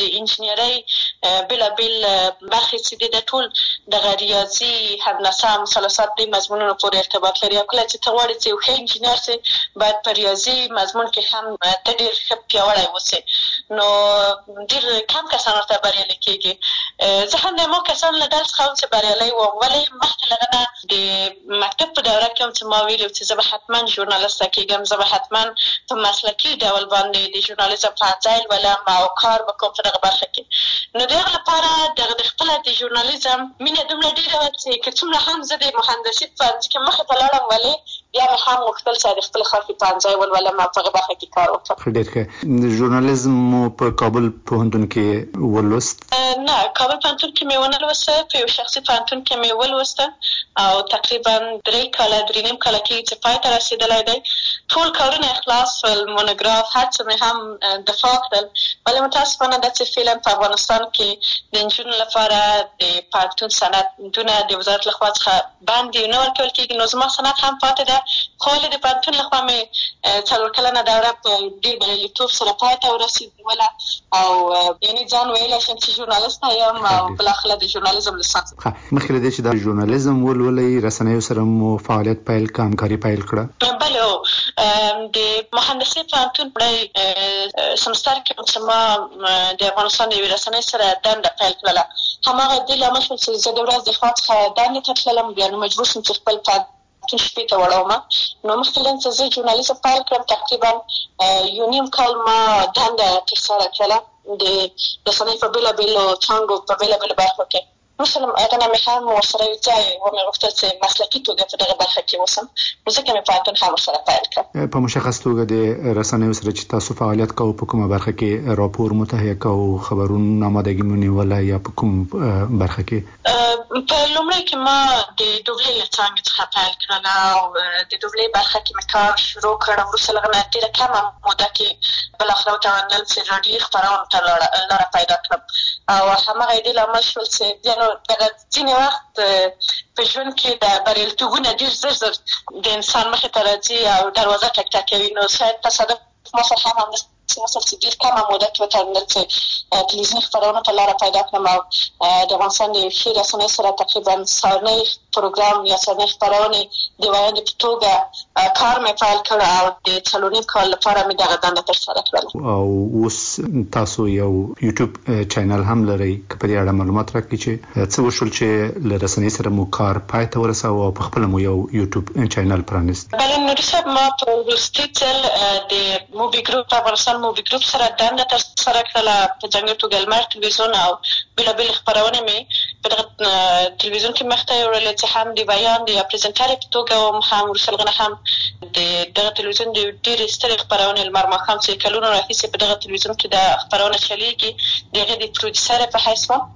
د انجینرۍ بېلابېل برخې چې د ټول د ریاضي هندسه مثلثات دې مضمونونو پورې ارتباط لري. او کله چې ته غواړې چې یو ښه انجینر سې باید په ریاضي مضمون کې هم ته ډېر ښه پیاوړی اوسې. نو ډېر کم کسان ورته بریالي کېږي. زه هم د هغو کسانو له ډلې څخه وم چې بریالی وم، ولې مخکې له هغه نه د مکتب په دوره کې هم چې ما ویلي چې زه به حتما ژورنالسته کېږم، زه به حتما په مسلکي ډول باندې د ژورنالیزم پوهنځی لولم او کار به کوم په دغه برخه کې. نو د هغه لپاره د خپله د ژورنالیزم مینه دومره ډېره وه چې که څومره هم زه د مهندسي په پوهنځي کې مخې ته لاړم، ولې بیا مې هم غوښتل چې د خپل خاص پوهنځی ولولم او په هغه برخه کې کار وکړم. ډېر ښه. د ژورنالیزم مو په کابل پوهنتون کې ولوست؟ نه، کابل پوهنتون کې مې ونه لوسته، په یو شخصي پوهنتون کې مې ولوسته او تقریبا 3 کاله 3.5 کاله کېږي چې پای ته رسېدلی دی. ټول کارونه اخلاص ول، مونوګراف هر څه مې هم دفاع کړل، ولې متاسفانه داسې فعلا په افغانستان کې د نجونو لپاره د پوهنتون سندونه د وزارت لخوا څخه باندې نه ورکول کېږي. نو زما سند هم پاتې ده، خو ولې د پوهنتون لخوا مې 4 کلنه دوره په ډېر بریالیتوب سره پای ته ورسېدله او یعنې ځان ویلی شم چې ژورنالسته یم او بالاخره د ژورنالیزم لیسانس. مخکې له دې چې د ژورنالیزم ولولئ، رسنیو سره مو فعالیت پیل کړه، همکاري پیل کړه؟ بله، د مهندسي پوهنتون په سمستر کې چې ما د افغانستان د یوې رسنۍ سره دنده پیل کړله، هماغه دې لامل شول چې زه د ورځ د خوا څخه دندې ته تللم، بیا نو مجبور شوم چې خپل پوهنتون شپې ته وړومه. نو مخکې له نه چې زه ژورنالیزم پیل کړم، تقریبا 1.5 کال ما دنده ترسره کړله د رسنۍ په بېلابېلو څانګو په بېلابېلو برخو کې. مثلا هغه نه مې هم ورسره یو ځای ومې غوښتل چې مسلکي توګه په دغه برخه کې اوسم، نو ځکه مې پوهنتون هم ورسره پیل کړ. په مشخص توګه د رسنیو سره چې تاسو فعالیت کوئ، په کومه برخه کې راپور متهیه کوئ، خبرونه آمادګي مو نیوله، یا په کوم برخه کې؟ په لومړی کې ما د دوبلې له څانګې څخه پیل کړله او د دوبلې برخه کې مې کار شروع کړ. وروسته له هغه نه ډېره کمه موده کې بالاخره وتوانېدل چې راډیوي خپرونو ته لاره پیدا کړم او هماغه یې دې لامل شول چې دغه ځینې وخت په ژوند کې د بریالیتوبونه ډېر زر د انسان مخې ته راځي او دروازه ټک ټکوي. نو شاید تصادف ما سره هم همداسې وصل چې ډېر کمه موده کې وتوانېدل چې تلویزیوني خپرونو ته لاره پیدا کړم او د افغانستان د یوې ښې رسنۍ سره تقریبا سهارنۍ پروګرام یا سهارنۍ خپرونې د ویاندې په توګه کار مې پیل کړ او د 4.5 کال لپاره مې دغه دنده ترسره کړله. او اوس تاسو یو یوټیوب چینل هم لرئ، که په دې اړه معلومات راکړئ چې څه وشول چې له رسنۍ سره مو کار پای ته ورساوه او په خپله مو یو یوټیوب چینل پرانیست؟ بله نوري صاحب، ما په وروستي ځل د موبي ګروپ افغانستان موبي ګروپ سره دنده ترسره کړله، په ځانګړې توګه لمر تلویزیون او بېلابېلې خپرونې مې په دغه تلویزیون کې مخته یوړلې چې هم د بیان د یا پرزنټرې په توګه وم، هم وروسته له هغه نه هم د دغه تلویزیون د ډېرې سترې خپرونې لمر ماښام چې کلونو راهیسې په دغه تلویزیون کې دا خپرونه چلېږي د هغې د پروډیوسرې په حیث وم.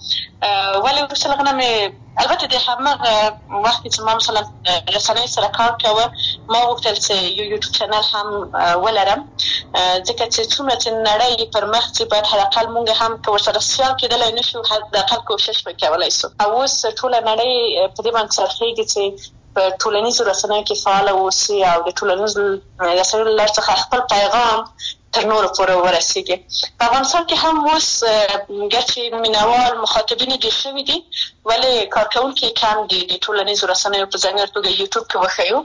ولې وروسته له هغه نه مې البته د هماغه وخت چې ما مثلا رسنۍ سره کار کوه، ما غوښتل چې یو یوټیوب چینل هم ولرم، ځکه چې څومره چې نړۍ پر مخ ځي باید حداقل موږ هم که ورسره سیال کېدلی نه شو، حداقل کوشش به کولی سو. او اوس ټوله نړۍ په دې باندې څرخېږي چې په ټولنیزو رسنیو کې فعاله اوسي او د ټولنیزو رسنیو له لارې څخه خپل پیغام تر نورو پورې ورسېږي. په افغانستان کې هم اوس ګرچې مینوال مخاطبین ډېر شوي دي، ولې کارکوونکي کم دي د ټولنیزو رسنیو په ځانګړې توګه یوټیوب کې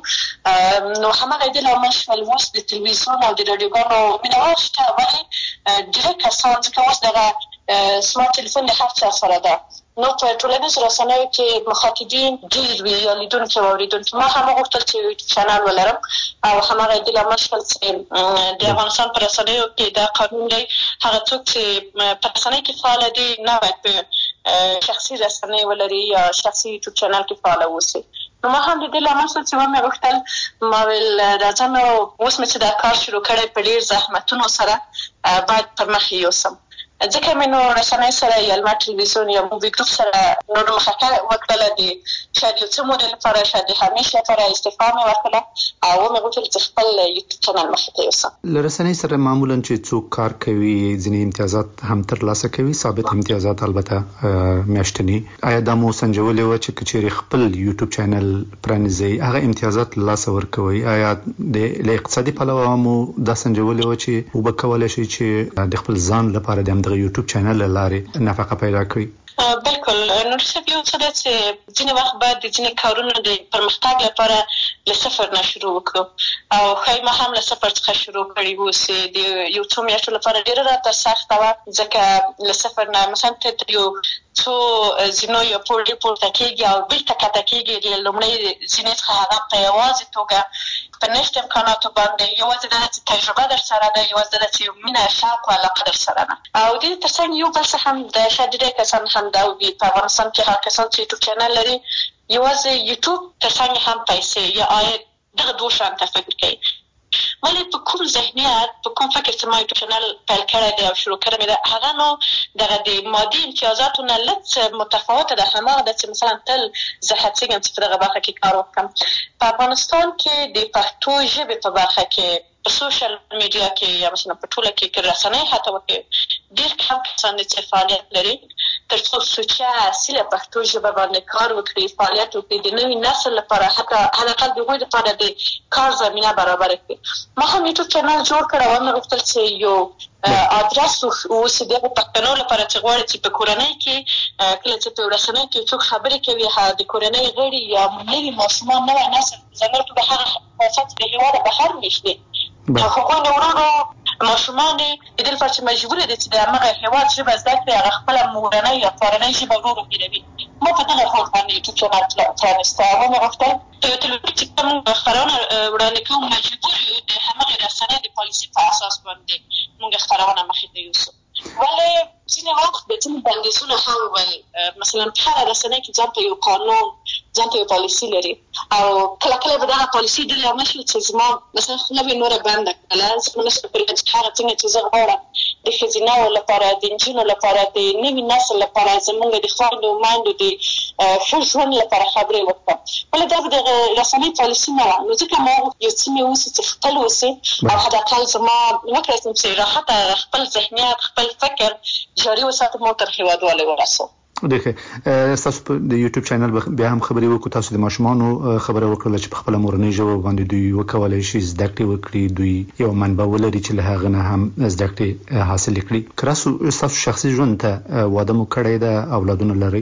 وښیو. نو هماغه دې لامل شول اوس د تلویزیون او د راډیوګانو مینوال شته، ولې ډېری کسان ځکه اوس دغه سمارټ تلیفون د هر چا سره ده، نو په ټولنیزو رسنیو کې مخاطبین ډېر وي یا لیدونکي او اورېدونکي. ما هم غوښتل چې یو یوټیوب چینل ولرم او هماغه دې لامل شول چې د افغانستان په رسنیو کې دا قانون دی، هغه څوک چې په رسنۍ کې فعاله دي نه باید په شخصي رسنۍ ولري یا شخصي یوټیوب چینل کې فعاله اوسي. نو ما هم د دې لامل شول چې ومې غوښتل ما ویل راځم اوس مې چې دا کار شروع کړی په ډېر زحمتونو سره باید پر مخ یوسم، ځکه مې نو رسنۍ سره یا لمر تلویزیون یا موبي ګروپ سره نور مخکې وکړله د شاید یو څه مودې لپاره، شاید همیشه لپاره استعفا مې ورکړه او مې غوښتل چې خپل یوټیوب چینل مخې ته یوسم. له رسنۍ سره معمولا چې څوک کار کوي ځینې امتیازات هم ترلاسه کوي، ثابت امتیازات البته میاشتني. آیا دا مو سنجولې وه چې که چیرې خپل یوټیوب چینل پرانیزئ هغه امتیازات له لاسه ورکوئ؟ آیا له اقتصادي پلوه مو دا سنجولې وه چې وبکولی شئ چې د خپل ځان لپاره د همدغه یوټیوب چینل له لارې نفقه پیدا کړئ؟ بالکل. نور صاحب یو څه ده چې ځینې وخت باید د ځینې کارونو د پرمختګ لپاره له صفر نه شروع وکړو او ښایي ما هم له صفر څخه شروع کړي وو چې د یو څو میاشتو لپاره ډېره راته سخته وه، ځکه له صفر نه مثلا ته یو څو زینو یا پوړې پورته کېږي او بېرته کښته کېږي، له لومړۍ زینې څخه هغه په یوازې توګه په نشت امکاناتو باندې یوازې دا چې تجربه در سره ده، یوازې دا چې مینه، شوق او علاقه در سره ده. او د دې تر څنګ یو بل څه هم د شاید ډېری کسان هم دا وي په افغانستان کې هغه کسان چې یوټیوب چینل لري یوازې یوټیوب تر څنګ هم پیسې یا عاید دغه دوه شیانو ته فکر کوي. ولی په کوم ذهنیت، په کوم فکر چې ما یوټیوب چینل پیل کړی دی او شروع کړی مې ده، هغه نو دغه د مادي امتیازاتو نه لږ متفاوته ده. هماغه ده چې مثلا تل زه هڅېږم چې په دغه برخه کې کار وکړم. په افغانستان کې د پښتو ژبې په برخه کې په سوشل میډیا کې یا مثلا په ټوله کې رسنۍ حتی وکړي ډېر کم کسان دي چې فعالیت لري تر څو سوچه اصیله پښتو ژبه باندې کار وکړي، فعالیت وکړي، د نوي نسل لپاره حتی حداقل د هغوی لپاره د کار زمینه برابره کړي. ما هم یوټیوب چینل جوړ کړی او مې غوښتل چې یو ادرس اوسي د پښتنو لپاره چې غواړي چې په کورنۍ کې کله چې په رسنۍ کې څوک خبرې کوي د کورنۍ غړي یا نوي ماشومان، نوی نسل ځانګړې توګه هغه افات د هېواده بهر ویشتي هغوی د ورونو ماشومان د دې لپاره چې مجبور دي چې د همغه هېواد ژبه زده کړي، هغه خپله مورنۍ یا پلرنۍ ژبه ورو هېروي. ما په دغه هوډ باندې یوټیوب چینل پرانیسته او مې غوښتل په یو تلویزیون چې کوم خپرونه وړاندې کوو مجبور یو د همغې رسنۍ د پالیسي په اساس باندې موږ خپرونه مخې ته یوسو. ولې ځینې وخت د ځینې بندیزونه هم ول، مثلا په هره رسنۍ کې ځان ته یو قانون، ځان ته یو پالیسي لري او کله کله به دغه پالیسي ډېرې عامه شي چې زما مثلا خوله به نوره بنده کړله، زه به نشم کولی چې هغه څنګه چې زه غواړم د ښځینهو لپاره، د نجونو لپاره، د نوي نسل لپاره، زموږ د خویندو میندو د ښه ژوند لپاره خبرې وکړم. ولې دا به د رسنۍ پالیسي نه وه. نو ځکه ما یو څه مې اوسي چې خپل اوسي او حداقل زما وکړی شم چې راحته خپل ذهنیت، خپل فکر جاري وساتم او تر هېوادوالۍ ورسوم. ډېر ستاسو په د یوټیوب چینل بیا هم خبرې وکړو. تاسو د ماشومانو خبره وکړله چې په خپله مورنۍ ژبه باندې دوی وکولی شي زده کړې وکړي، دوی یو منبع ولري چې له هغه نه هم زده کړې حاصلې کړي. که ستاسو شخصي ژوند ته واده مو کړی ده، اولادونه لرئ؟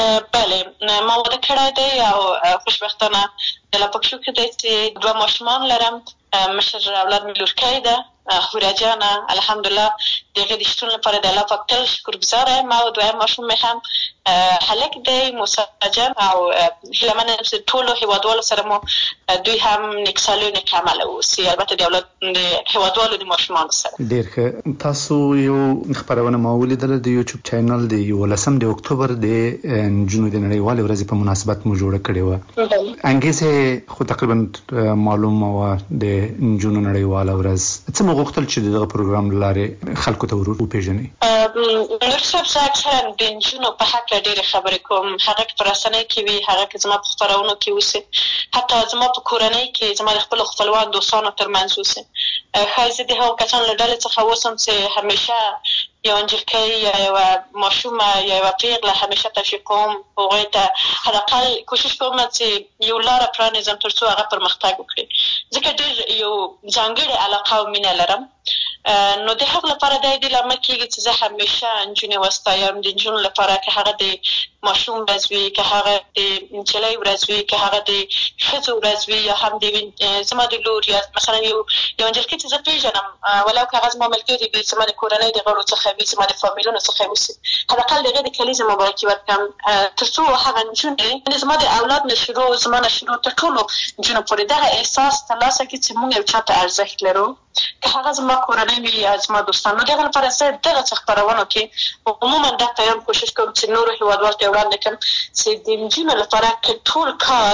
بله، ما واده کړی دی او خوشبختانه د لا پکښو کې دی چې 2 ماشومان لرم. مشر اولاد مې لورکی ده، هوره جانه، الحمدلله د هغې د شتون لپاره د الله پاک تل شکرګزاره یم. او دویم ماشوم مې هم هلک دی، موسی جان، او هیله من یم چې ټولو هېوادوالو سره مو دوی هم نیکسالي او نیک عمله واوسي، البته د اولاد د هېوادوالو د ماشومانو سره. ډېر ښه. تاسو یو خپرونه ما ولیدله د یوټیوب چینل د 11 د اکتوبر د نجونو د نړیوالې ورځې په مناسبت مو جوړه کړې وه. انګیزه خو تقریبا معلومه وه د نجونو نړیواله ورځ. څه مو غوښتل چې دغه پروګرام له لارې خلکو ته وپېژنئ؟ نور صاحب، زه اکثرا د نجونو په هکله ډېرې خبرې کوم، هغه که په رسنۍ کې وي، هغه که زما په خپرونو کې اوسي، حتی زما په کورنۍ کې زما د خپلو خپلوان دوستانو ترمنځ اوسي. ښایي زه د هغو کسانو له ډلې څخه اوسم چې همیشه یوه نجلکۍ یا یوه ماشومه یا یوه پیغله همیشه تشویق کوم، هغوی ته حداقل کوشش کوم چې یو لاره پرانیزم تر څو هغه پرمختګ وکړي، ځکه ډېر یو ځانګړې علاقه او مینه لرم. نو د هغه لپاره دا دې لامل کېږي چې زه همیشه نجونې وستایم. د نجونو لپاره که هغه د ماشوم ورځ وي، که هغه د نجلۍ ورځ وي، که هغه د ښځو ورځ وي، یا هم د زما د لور یا مثلا یو نجلکۍ چې زه پېژنم، ولو که هغه زما ملګري وي، زما د کورنۍ د غړو څخه وي، زما د فامیلونو څخه وي، حداقل د هغې د کلیزې مبارکي ورکړم تر څو هغه نجونې زما د اولاد نه شروع، زما نه شروع تر ټولو نجونو پورې دغه احساس ترلاسه کړي چې موږ یو چا ته ارزښت لرو، که هغه زما کورنۍ وي یا زما دوستان. نو دغه لپاره زه دغه څه خپرونو کې عموما دا پیغام کوشش کوم چې نورو هېوادوالو ته یې وړاندې کړم چې د نجونو لپاره که ټول کال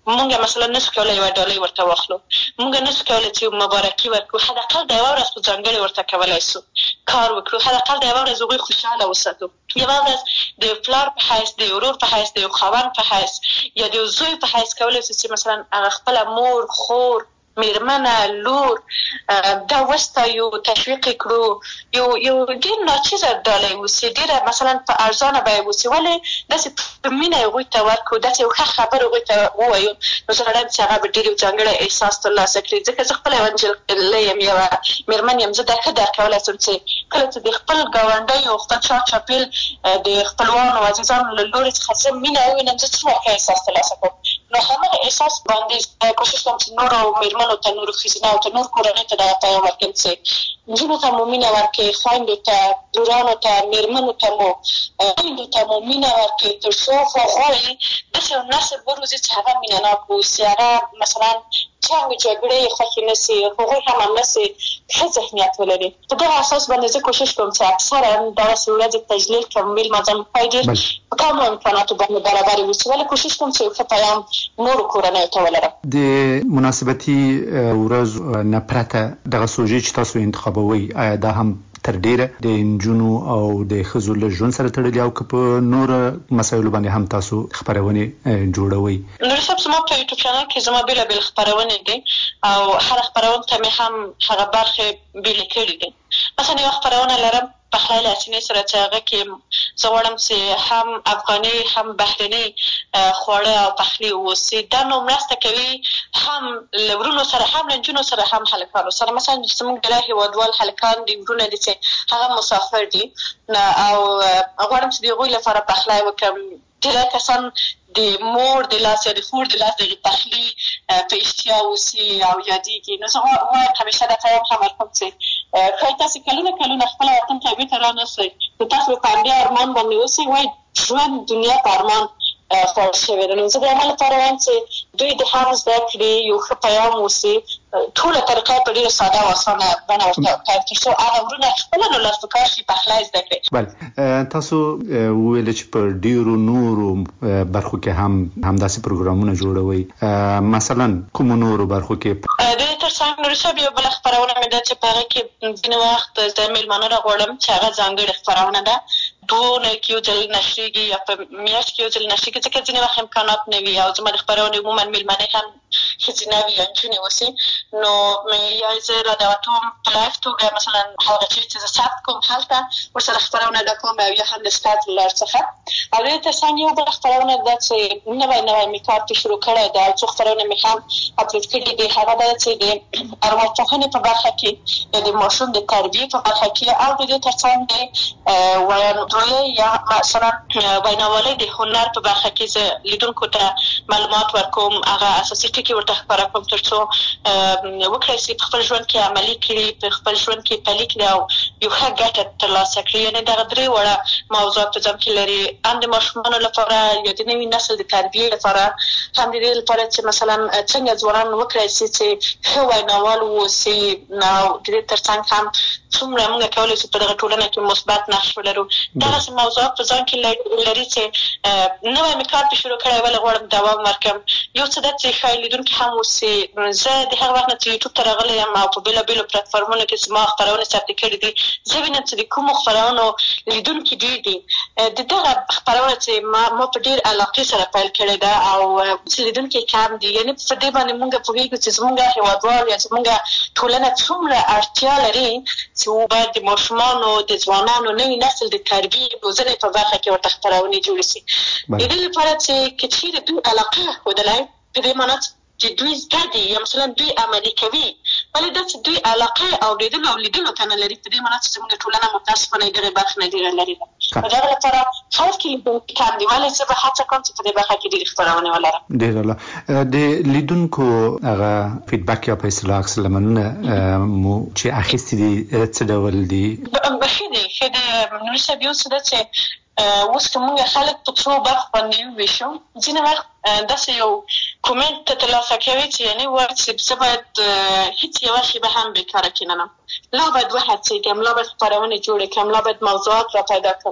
مونږ مثلا نشو کولای یو ډالۍ ورته واخلو، مونږ نشو کولای چې مبارکي ورکړو، حداقل د یوه ورځ خو ځانګړې ورته کولی شو کار وکړو، حداقل د یوه ورځ هغوی خوشحاله وساتو، یوه ورځ د پلار په حیث، د ورور په حیث، د یو خاوند په حیث یا د یو زوی په حیث کولی شو چې مثلا هغه خپله مور، خور، میرمنه، لور دا وستایو، تشویق کړو، یو ډېر ناچیزه ډالۍ اوسي، ډېره مثلا په ارزانه بیه اوسي، ولې داسې په مینه هغوی ته ورکړو، داسې یو ښه خبر هغوی ته ووایو، نو زه غواړم چې هغه به ډېر یو ځانګړی احساس ترلاسه کړي. ځکه زه خپله یوه نجلۍ یم، یوه میرمن یم، زه دا ښه درک کولی شم چې کله چې د خپل ګاونډیو، خپل چاپېل د خپلوانو عزیزانو له لورې څخه زه مینه ووینم، زه څومره ښه احساس ترلاسه کوم. نو همغه احساس باندې کوشش کوم چې نورو میرمنو ته، نورو ښځیناو ته، نور کورنۍ ته دغه پیغام ورکړم چې نجونو ته مو مینه ورکړئ، خویندو ته، لورانو ته، میرمنو ته مو، خویندو ته مو مینه ورکړئ، تر څو هغوی داسې یو نسل وروزي چې هغه مینه ناک واوسي، هغه مثلا جنګ جګړې خوښې نه سي، هغوی هم همداسې ښه ذهنیت ولري. په دغه اساس باندې زه کوشش کوم چې اکثرا دغسې ورځې تجلیل کړم، میلمه ځانپای ډېر په کمو امکاناتو باندې برابر واوسي، ولې کوشش کوم چې یو ښه پیغام نورو کورنیو ته ولرم. د مناسبتي ورځ نه پرته دغه سوژې چې تاسو انتخابوئ، آیا دا هم تر ډیره د نجونو او د ښځو له ژوند سره تړلي او که په نوره مسایلو باندې هم تاسو خپرونې جوړوئ؟ نور صاحب، زما په یوټیوب چینل کې زما بېلابېل خپرونې دي او هره خپرونه ته مې هم هغه برخې بېلې کړي دي. مثلا یوه خپرونه لرم پخلی له سینې سره چې هغه کې زه غواړم چې هم افغاني هم بهرني خواړه او پخلي واوسي. دا نو مرسته کوي هم له ورونو سره، هم له نجونو سره، هم هلکانو سره. مثلا زموږ ډېری هېوادوال هلکان دي، ورونه دي چې هغه مسافر دي او غواړم چې د هغوی لپاره پخلی وکړم. ډېری کسان د مور د لاس یا د خور د لاس د پخلي په اشتیا اوسي او یادېږي. نو زه وایم همیشه دا پیغام هم ورکوم چې ښایي تاسې کلونه خپله وطن ته بېرته رانسئ، نو تاسو به په همدې ارمان باندې اوسئ. وایي ژوند دنیا په ارمان خوړل شوې ده. نو زه د همه لپاره وایم چې دوی د هم زده کړي، یو ښه پیغام اوسي، ټوله طریقه په ډېره ساده او اسانه بڼه ورته وکړئ، تر څو هغه ورونه خپله نو لاس په کار شي، پخلی زده کړي. بله، تاسو وویل چې په ډېرو نورو برخو کې هم همداسې پروګرامونه جوړوئ. مثلا کومو نورو برخو کې؟ د دې تر څنګ نورې صاحب یوه بله خپرونه مې ده چې په هغه کې ځینې وخت زه میلمانه راغواړم چې هغه ځانګړې خپرونه ده، 2 اونۍ کې یو ځل نشریږي یا په میاشت کې یو ځل نشریږي، ځکه ځینې وخت امکانات نه وي او زما د خپرونې عموما میلمنې هم ښځینه وي یا نجونې اوسي. نو یا زه رادعوتوم په لایف توګه، مثلا هغه چیز چې زه ثبت کوم هلته ورسره خپرونه ده کوم، او یا هم د سکایپ له لارې څخه. او د دې تر څنګ یو بله خپرونه ده چې نوی مې کار پرې شروع کړی ده او څو خپرونه مې هم اپلوډ کړي دي. هغه ده چې د ارواپوهنې په برخه کې یا د ماشوم د تربیې په برخه کې، او د دې تر څنګ د ویاندویۍ یا مثلا ویناوالۍ د هنر په برخه کې زه لیدونکو ته معلومات ورکوم، هغه اساسي ټکي ورته خپاره کوم، تر څو وکړی شي په خپل ژوند کې عملي کړي، په خپل ژوند کې پلي کړي او یو ښه ګټه ترلاسه کړي. یعنې دغه 3 وړه موضوعات په ځان کې لري، هم د ماشومانو لپاره یا د نوي نسل د تربیې لپاره، هم د دې لپاره چې مثلا څنګه ځوانان وکړی شي چې ښه ویناوال واوسي، او د دې تر څنګ هم څومره موږ کولی شو په دغه ټولنه کې مثبت نقش ولرو. دغسې موضوعات په ځان کې لري چې نوی مې کار پرې شروع کړی، ولې غواړم دوام ورکړم. یو څه ده چې ښایي لیدونکي هم اوسي. زه د هغه وخت نه چې یوټیوب ته راغلی یم او په بېلابېلو پلټفارمونو کې زما خپرونې ثبت کړي دي، زه وینم چې د کومو خپرونو لیدونکي ډېر دي. د دغه خپرونه چې ما په ډېر علاقې سره پیل کړې ده او چې لیدونکي کم دي، یعنې په دې باندې موږ پوهېږو چې زموږ هېوادوال یا زموږ ټولنه څومره اړتیا لري چې باید د ماشومانو، د ځوانانو، نوي نسل د تربیې روزنې په برخه کې ورته خپرونې جوړې شي. د دې لپاره چې که چېرې دوی علاقه ښودلی، په دې معنا چې دوی زده دي یا مثلا دوی عملي کوي، ولې دا چې دوی علاقه اورېدلو او لیدلو ته نه لري، په دې معنا چې زموږ ټولنه متاسفانه دغې برخې نه ډېره لرې ده. په دغه لپاره خلک کې لیدونکي کم دي، ولې زه به هڅه کوم چې په دې برخه کې ډېرې خپرونې ولرم. ډېر عالی. د لیدونکو هغه فیډبک یا په اصطلاح عکس العملونه مو چې اخیستي دي څه ډول دي؟ ښه دي. نوري صاحب، یو څه ده چې اوس که موږ خلک په څو برخو باندې وویشو، ځینې وخت داسې یو کومنټ ترلاسه کوي چې یعنې وایي چې زه باید هېڅ یوه شېبه هم بېکاره کښېننم، لا باید وهڅېږم، لا باید خپرونې جوړې کړم، لا باید موضوعات را پیدا کړم.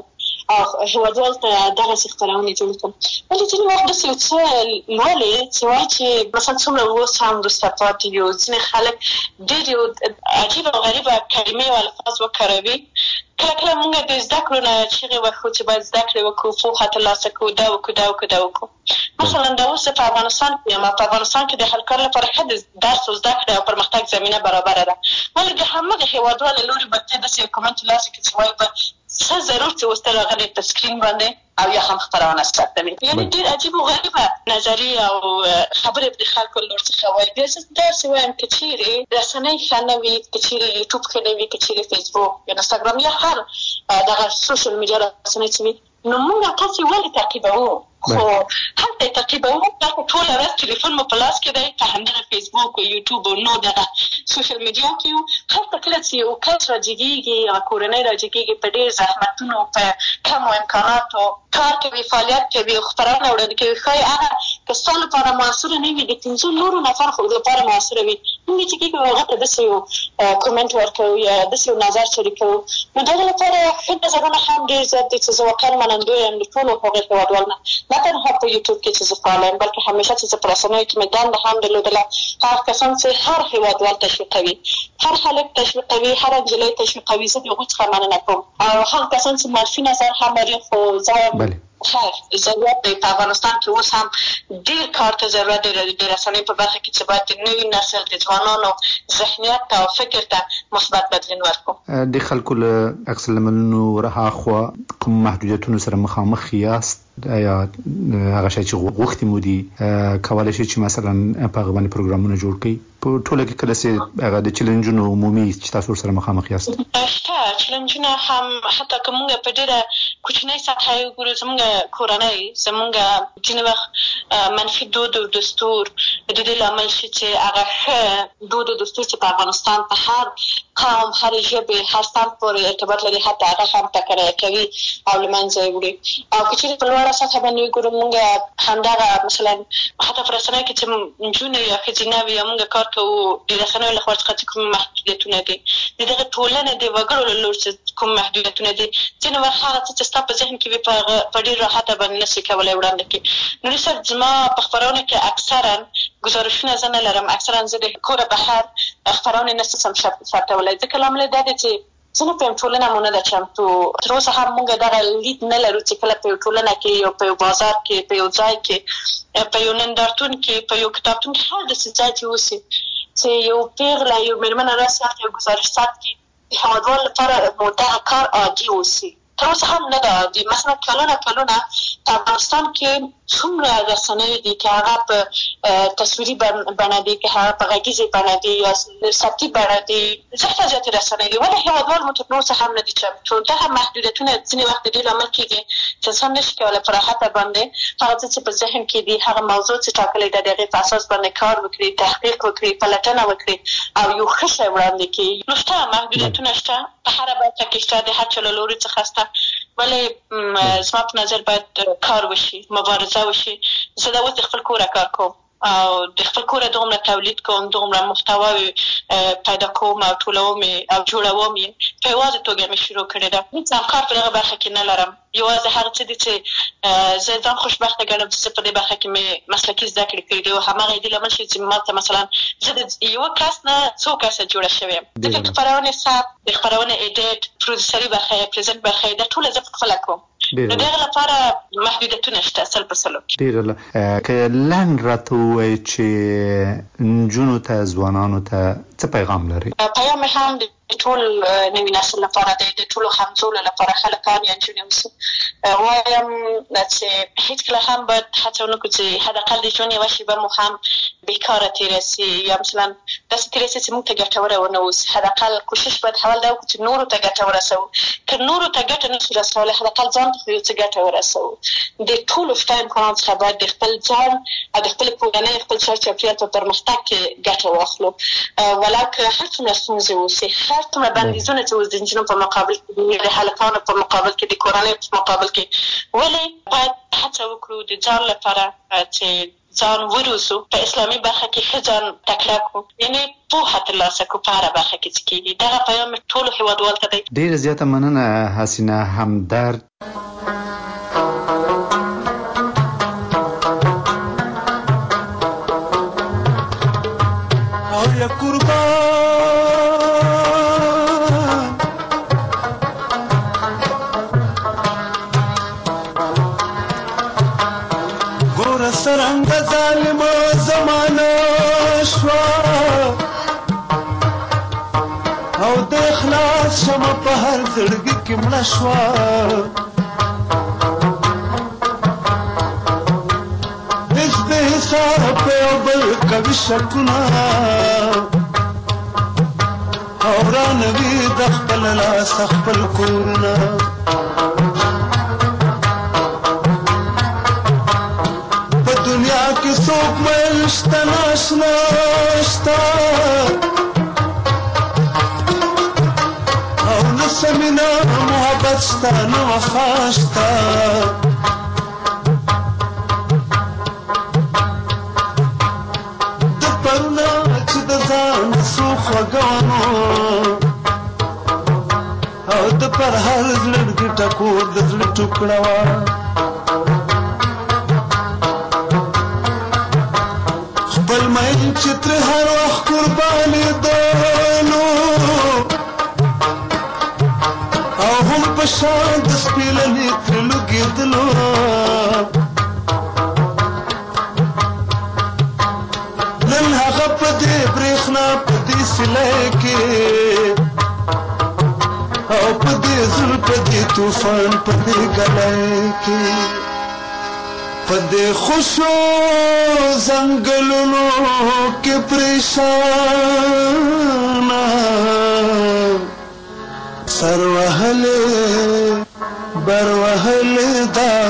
هیوادوال ته دغه خبرونه جوړ کړم. ولې ځینې وخت داسې یو څه لولې چې وایي چې مثلا څومره اوس هم وروسته پاتې یو ځینې خلک ډېر یو عجیبه او غریبه کلمې او الفاظ وکاروي. کله کله موږ د زده کړو نه چیغې وکړو چې باید زده کړې وکړو، پوهه ترلاسه کړو، دا وکړو. مثلا دا اوس په افغانستان کې یم. په افغانستان کې د هر کار لپاره ښه د درس او زده کړې او پرمختګ زمینه برابره ده. ولې د همغه هیوادوالو له لورې به ته داسې یو کومنټ ترلاسه کړې چې وایي به څه ضرور چې اوس ته راغلی په سکرین باندې او یا هم خپرونه ثبتوي. یعنې ډېر عجیب او غریبه نظریې او خبرې د خلکو له لورې څخه وایي. بیا زه داسې وایم که چېرې رسنۍ ښه نه وي، که چېرې یوټیوب ښه نه وي، که چېرې فیسبوک یا انسټاګرام یا هر دغه سوشل میډیا رسنۍ چې وي، نو موږ تاسې ولې تعقیبوو؟ خو هلته تعقیبوو، دلته ټوله ورځ تلیفون مو په لاس کې دی، په همدغه فیسبوک او یوټیوب او نور دغه سوشل میډیا کې یو. هلته کله چې یو کس راجګېږي یا کورنۍ راجګېږي په ډېر زحمتونو، په کمو امکاناتو کار کوي، فعالیت کوي او خپرونه وړاندې کوي، ښایي هغه که ستا لپاره موثره نه وي، د 500 نورو نفر خو لپاره موثره وي. موږ چې کېږو هغه ته داسې یو کومنټ ورکوو یا داسې یو نظر شریکوو، نو دغه لپاره ښه نظرونه هم ډېر زیات دي چې زه واقعا منندوی یم د ټولو هغو هېوادوالو نه. نه تنها په یوټیوب کې چې زه فعال یم، بلکې همیشه چې زه په رسنیو کې مې دنده هم درلودله، هغه کسان چې هر هېوادوال تشویقوي، هر هلک تشویقوي، هر نجلۍ تشویقوي، زه د هغوی څخه مننه کوم. او هغه کسان چې منفي نظر هم لري، خو زه خیر ضرورت دی په افغانستان کې اوس هم ډېر کار ته ضرورت دی د رسنیو په برخه کې چې باید د نوي نسل د ځوانانو ذهنیت ته او فکر ته مثبت بدلون ورکړو. د خلکو له عکس العملونو رهاخوا کوم محدودیتونو سره مخامخ یاست؟ یا هغه شی چې غوښتي مو دي کولی شي چې مثلا په هغه باندې پروګرامونه جوړ کړئ؟ په ټوله کې کله چې هغه د چیلنجونو عمومي چې تاسو سره مخامخ یاست؟ شته چیلنجونه هم، حتی که موږ په ډېره کوچنۍ سطحه یې وګورو، زموږ کورنۍ، زموږ ځینې وخت منفي دود او دستور د دې لامل شي چې هغه ښه دود او دستور چې په افغانستان په هر قوم، هر ژبې، هر صنف پورې ارتباط لري، حتی هغه هم ټکنی کوي او له منځه یې وړي. او که چېرې په لوړه سطحه باندې وګورو، موږ همدغه مثلا حتی په رسنیو کې چې نجونې یا ښځینه وي یا موږ کار کوو، د رسنیو له خوا څخه چې کوم محدودیتونه دي، د دغه ټولنې د وګړو له لورې چې کوم محدودیتونه دي، ځینې وخت هغه څه چې ستا په ذهن کې وي په ډېر راحته باندې نشي کولی وړاندې کړي. نو صاحب، زما په خپرونه کې اکثرا ګزارشونه زه نه لرم، اکثرا زه د کوره بهر خپرونې نه شم ثبتولی، ځکه لامل یې دا دی چې زه نه پوهیم ټولنه مو نه ده چمتو. تر اوسه هم موږ دغه لید نه لرو چې کله په یو ټولنه کې یا په یو بازار کې، په یو ځای کې، په یو نندارتون کې، په یو کتابتون کې، هر داسې ځای چې اوسي چې یو پیغله، یو مېرمنه راسي یو ګزارش ثبت کړي، د هېوادوال لپاره مو دغه کار عادي اوسي. تر اوسه هم نه ده عادي. مثلا کلونه په افغانستان کې څومره رسنۍ دي چې هغه په تصویري بڼه دي، که هغه په غږیزې بڼه دي یا صوتي بڼه دي، زیاتې رسنۍ دي، ولې هېوادوال مو تر اوسه هم نه دي چمتو. دغه محدودیتونه ځینې وخت د دې لامل کېږي چې انسان نشي کولی په راحته باندې هغه څه چې په ذهن کې دي، هغه موضوع چې ټاکلې ده، د هغې په اساس باندې کار وکړي، تحقیق وکړي، پلټنه وکړي او یو ښه شی وړاندې کړي. نو شته محدودیتونه، شته په هره برخه کې شته، د هر چا له لورې څخه شته، ولې زما په نظر باید کار وشي، مبارزه وشي. زه دا اوس د خپل کوره کار کوم او د خپل کوره دومره تولید کوم، دومره محتواوې پیدا کوم او ټولوم او جوړوم یې، په یوازې توګه مې شروع کړې ده. هېڅ همکار په دغه برخه کې نه لرم. یوازې هغه څه دي چې زه ځان خوشبخته ګڼم چې زه په دې برخه کې مې مسلکي زده کړې کړي دي او هماغه دې لامل شي چې ما ته مثلا زه د یوه کس نه څو کسه جوړه شوې یم. ځکه خپرونې ثبت، د خپرونې ایډیټ، پروډوسري برخه یې، پرزنټ برخه یې، دا ټوله زه په خپله کوم. نو دغه لپاره محدودیتونه شته 100%. ډېره که لنډ راته ووایي چې نجونو ته، ځوانانو ته څه پیغام لري؟ پیغام مې هم د ټول نوي نسل لپاره دی، د ټولو همزولو لپاره، هلکان یا نجونې اوسي، وایم چې هېڅکله هم باید هڅه ونه کړو چې حداقل د ژوند یوه شېبه مو هم بېکاره تېره سي یا مثلا داسې تېره سي چې موږ ته ګټوره ونه اوسي. حداقل کوشش باید اول دا وکړو چې نورو ته ګټه ورسوو. که نورو ته ګټه نه شو رسولی، حداقل ځان ته خو یو څه ګټه ورسوو. د ټولو شته امکاناتو څخه باید د خپل ځان او د خپلې کورنۍ، خپل چار چاپېریال په پرمختګ کې ګټه واخلو، ولو که هر څومره ستونزې اوسي، هر څومره بندیزونه چې اوس د نجونو په مقابل کې دي، د هلکانو په مقابل کې، د کورنۍ په مقابل کې، ولې باید هڅه وکړو د ځان لپاره چې ځان وروزو، په اسلامي برخه کې ښه ځان تکړه کړو، یعنې پوهه ترلاسه کړو په هره برخه کې چې کېږي. دغه پیام مې ټولو هېوادوالو ته دی. ډېره زیاته مننه حسینه همدرد. یا قربان ګور سرنګ ظالم زمانه شوا او د اخلاص شمه په هر زړګي کې مړه شوا. کوي شکونه او رانوي د خپل لاس خپل کورونه. په دنیا کې څوک مېل شته ناشنا شته او نه څه مینه محبت شته نه وفا شته. او د پر هر زړګي ټکور د زړه ټوکړه وه. خپل مین چې تر هر وخت قربانېدلو او هم په شان د سپېلنې ترې لوګېدلو. نن هغه په دې برېښنا په دې سیلۍ کې او په دې زړه په دې طوفان په دې ګلۍ کې په دې خوشو ځنګلونو کې پریشانه سر وهلې بر وهلې دا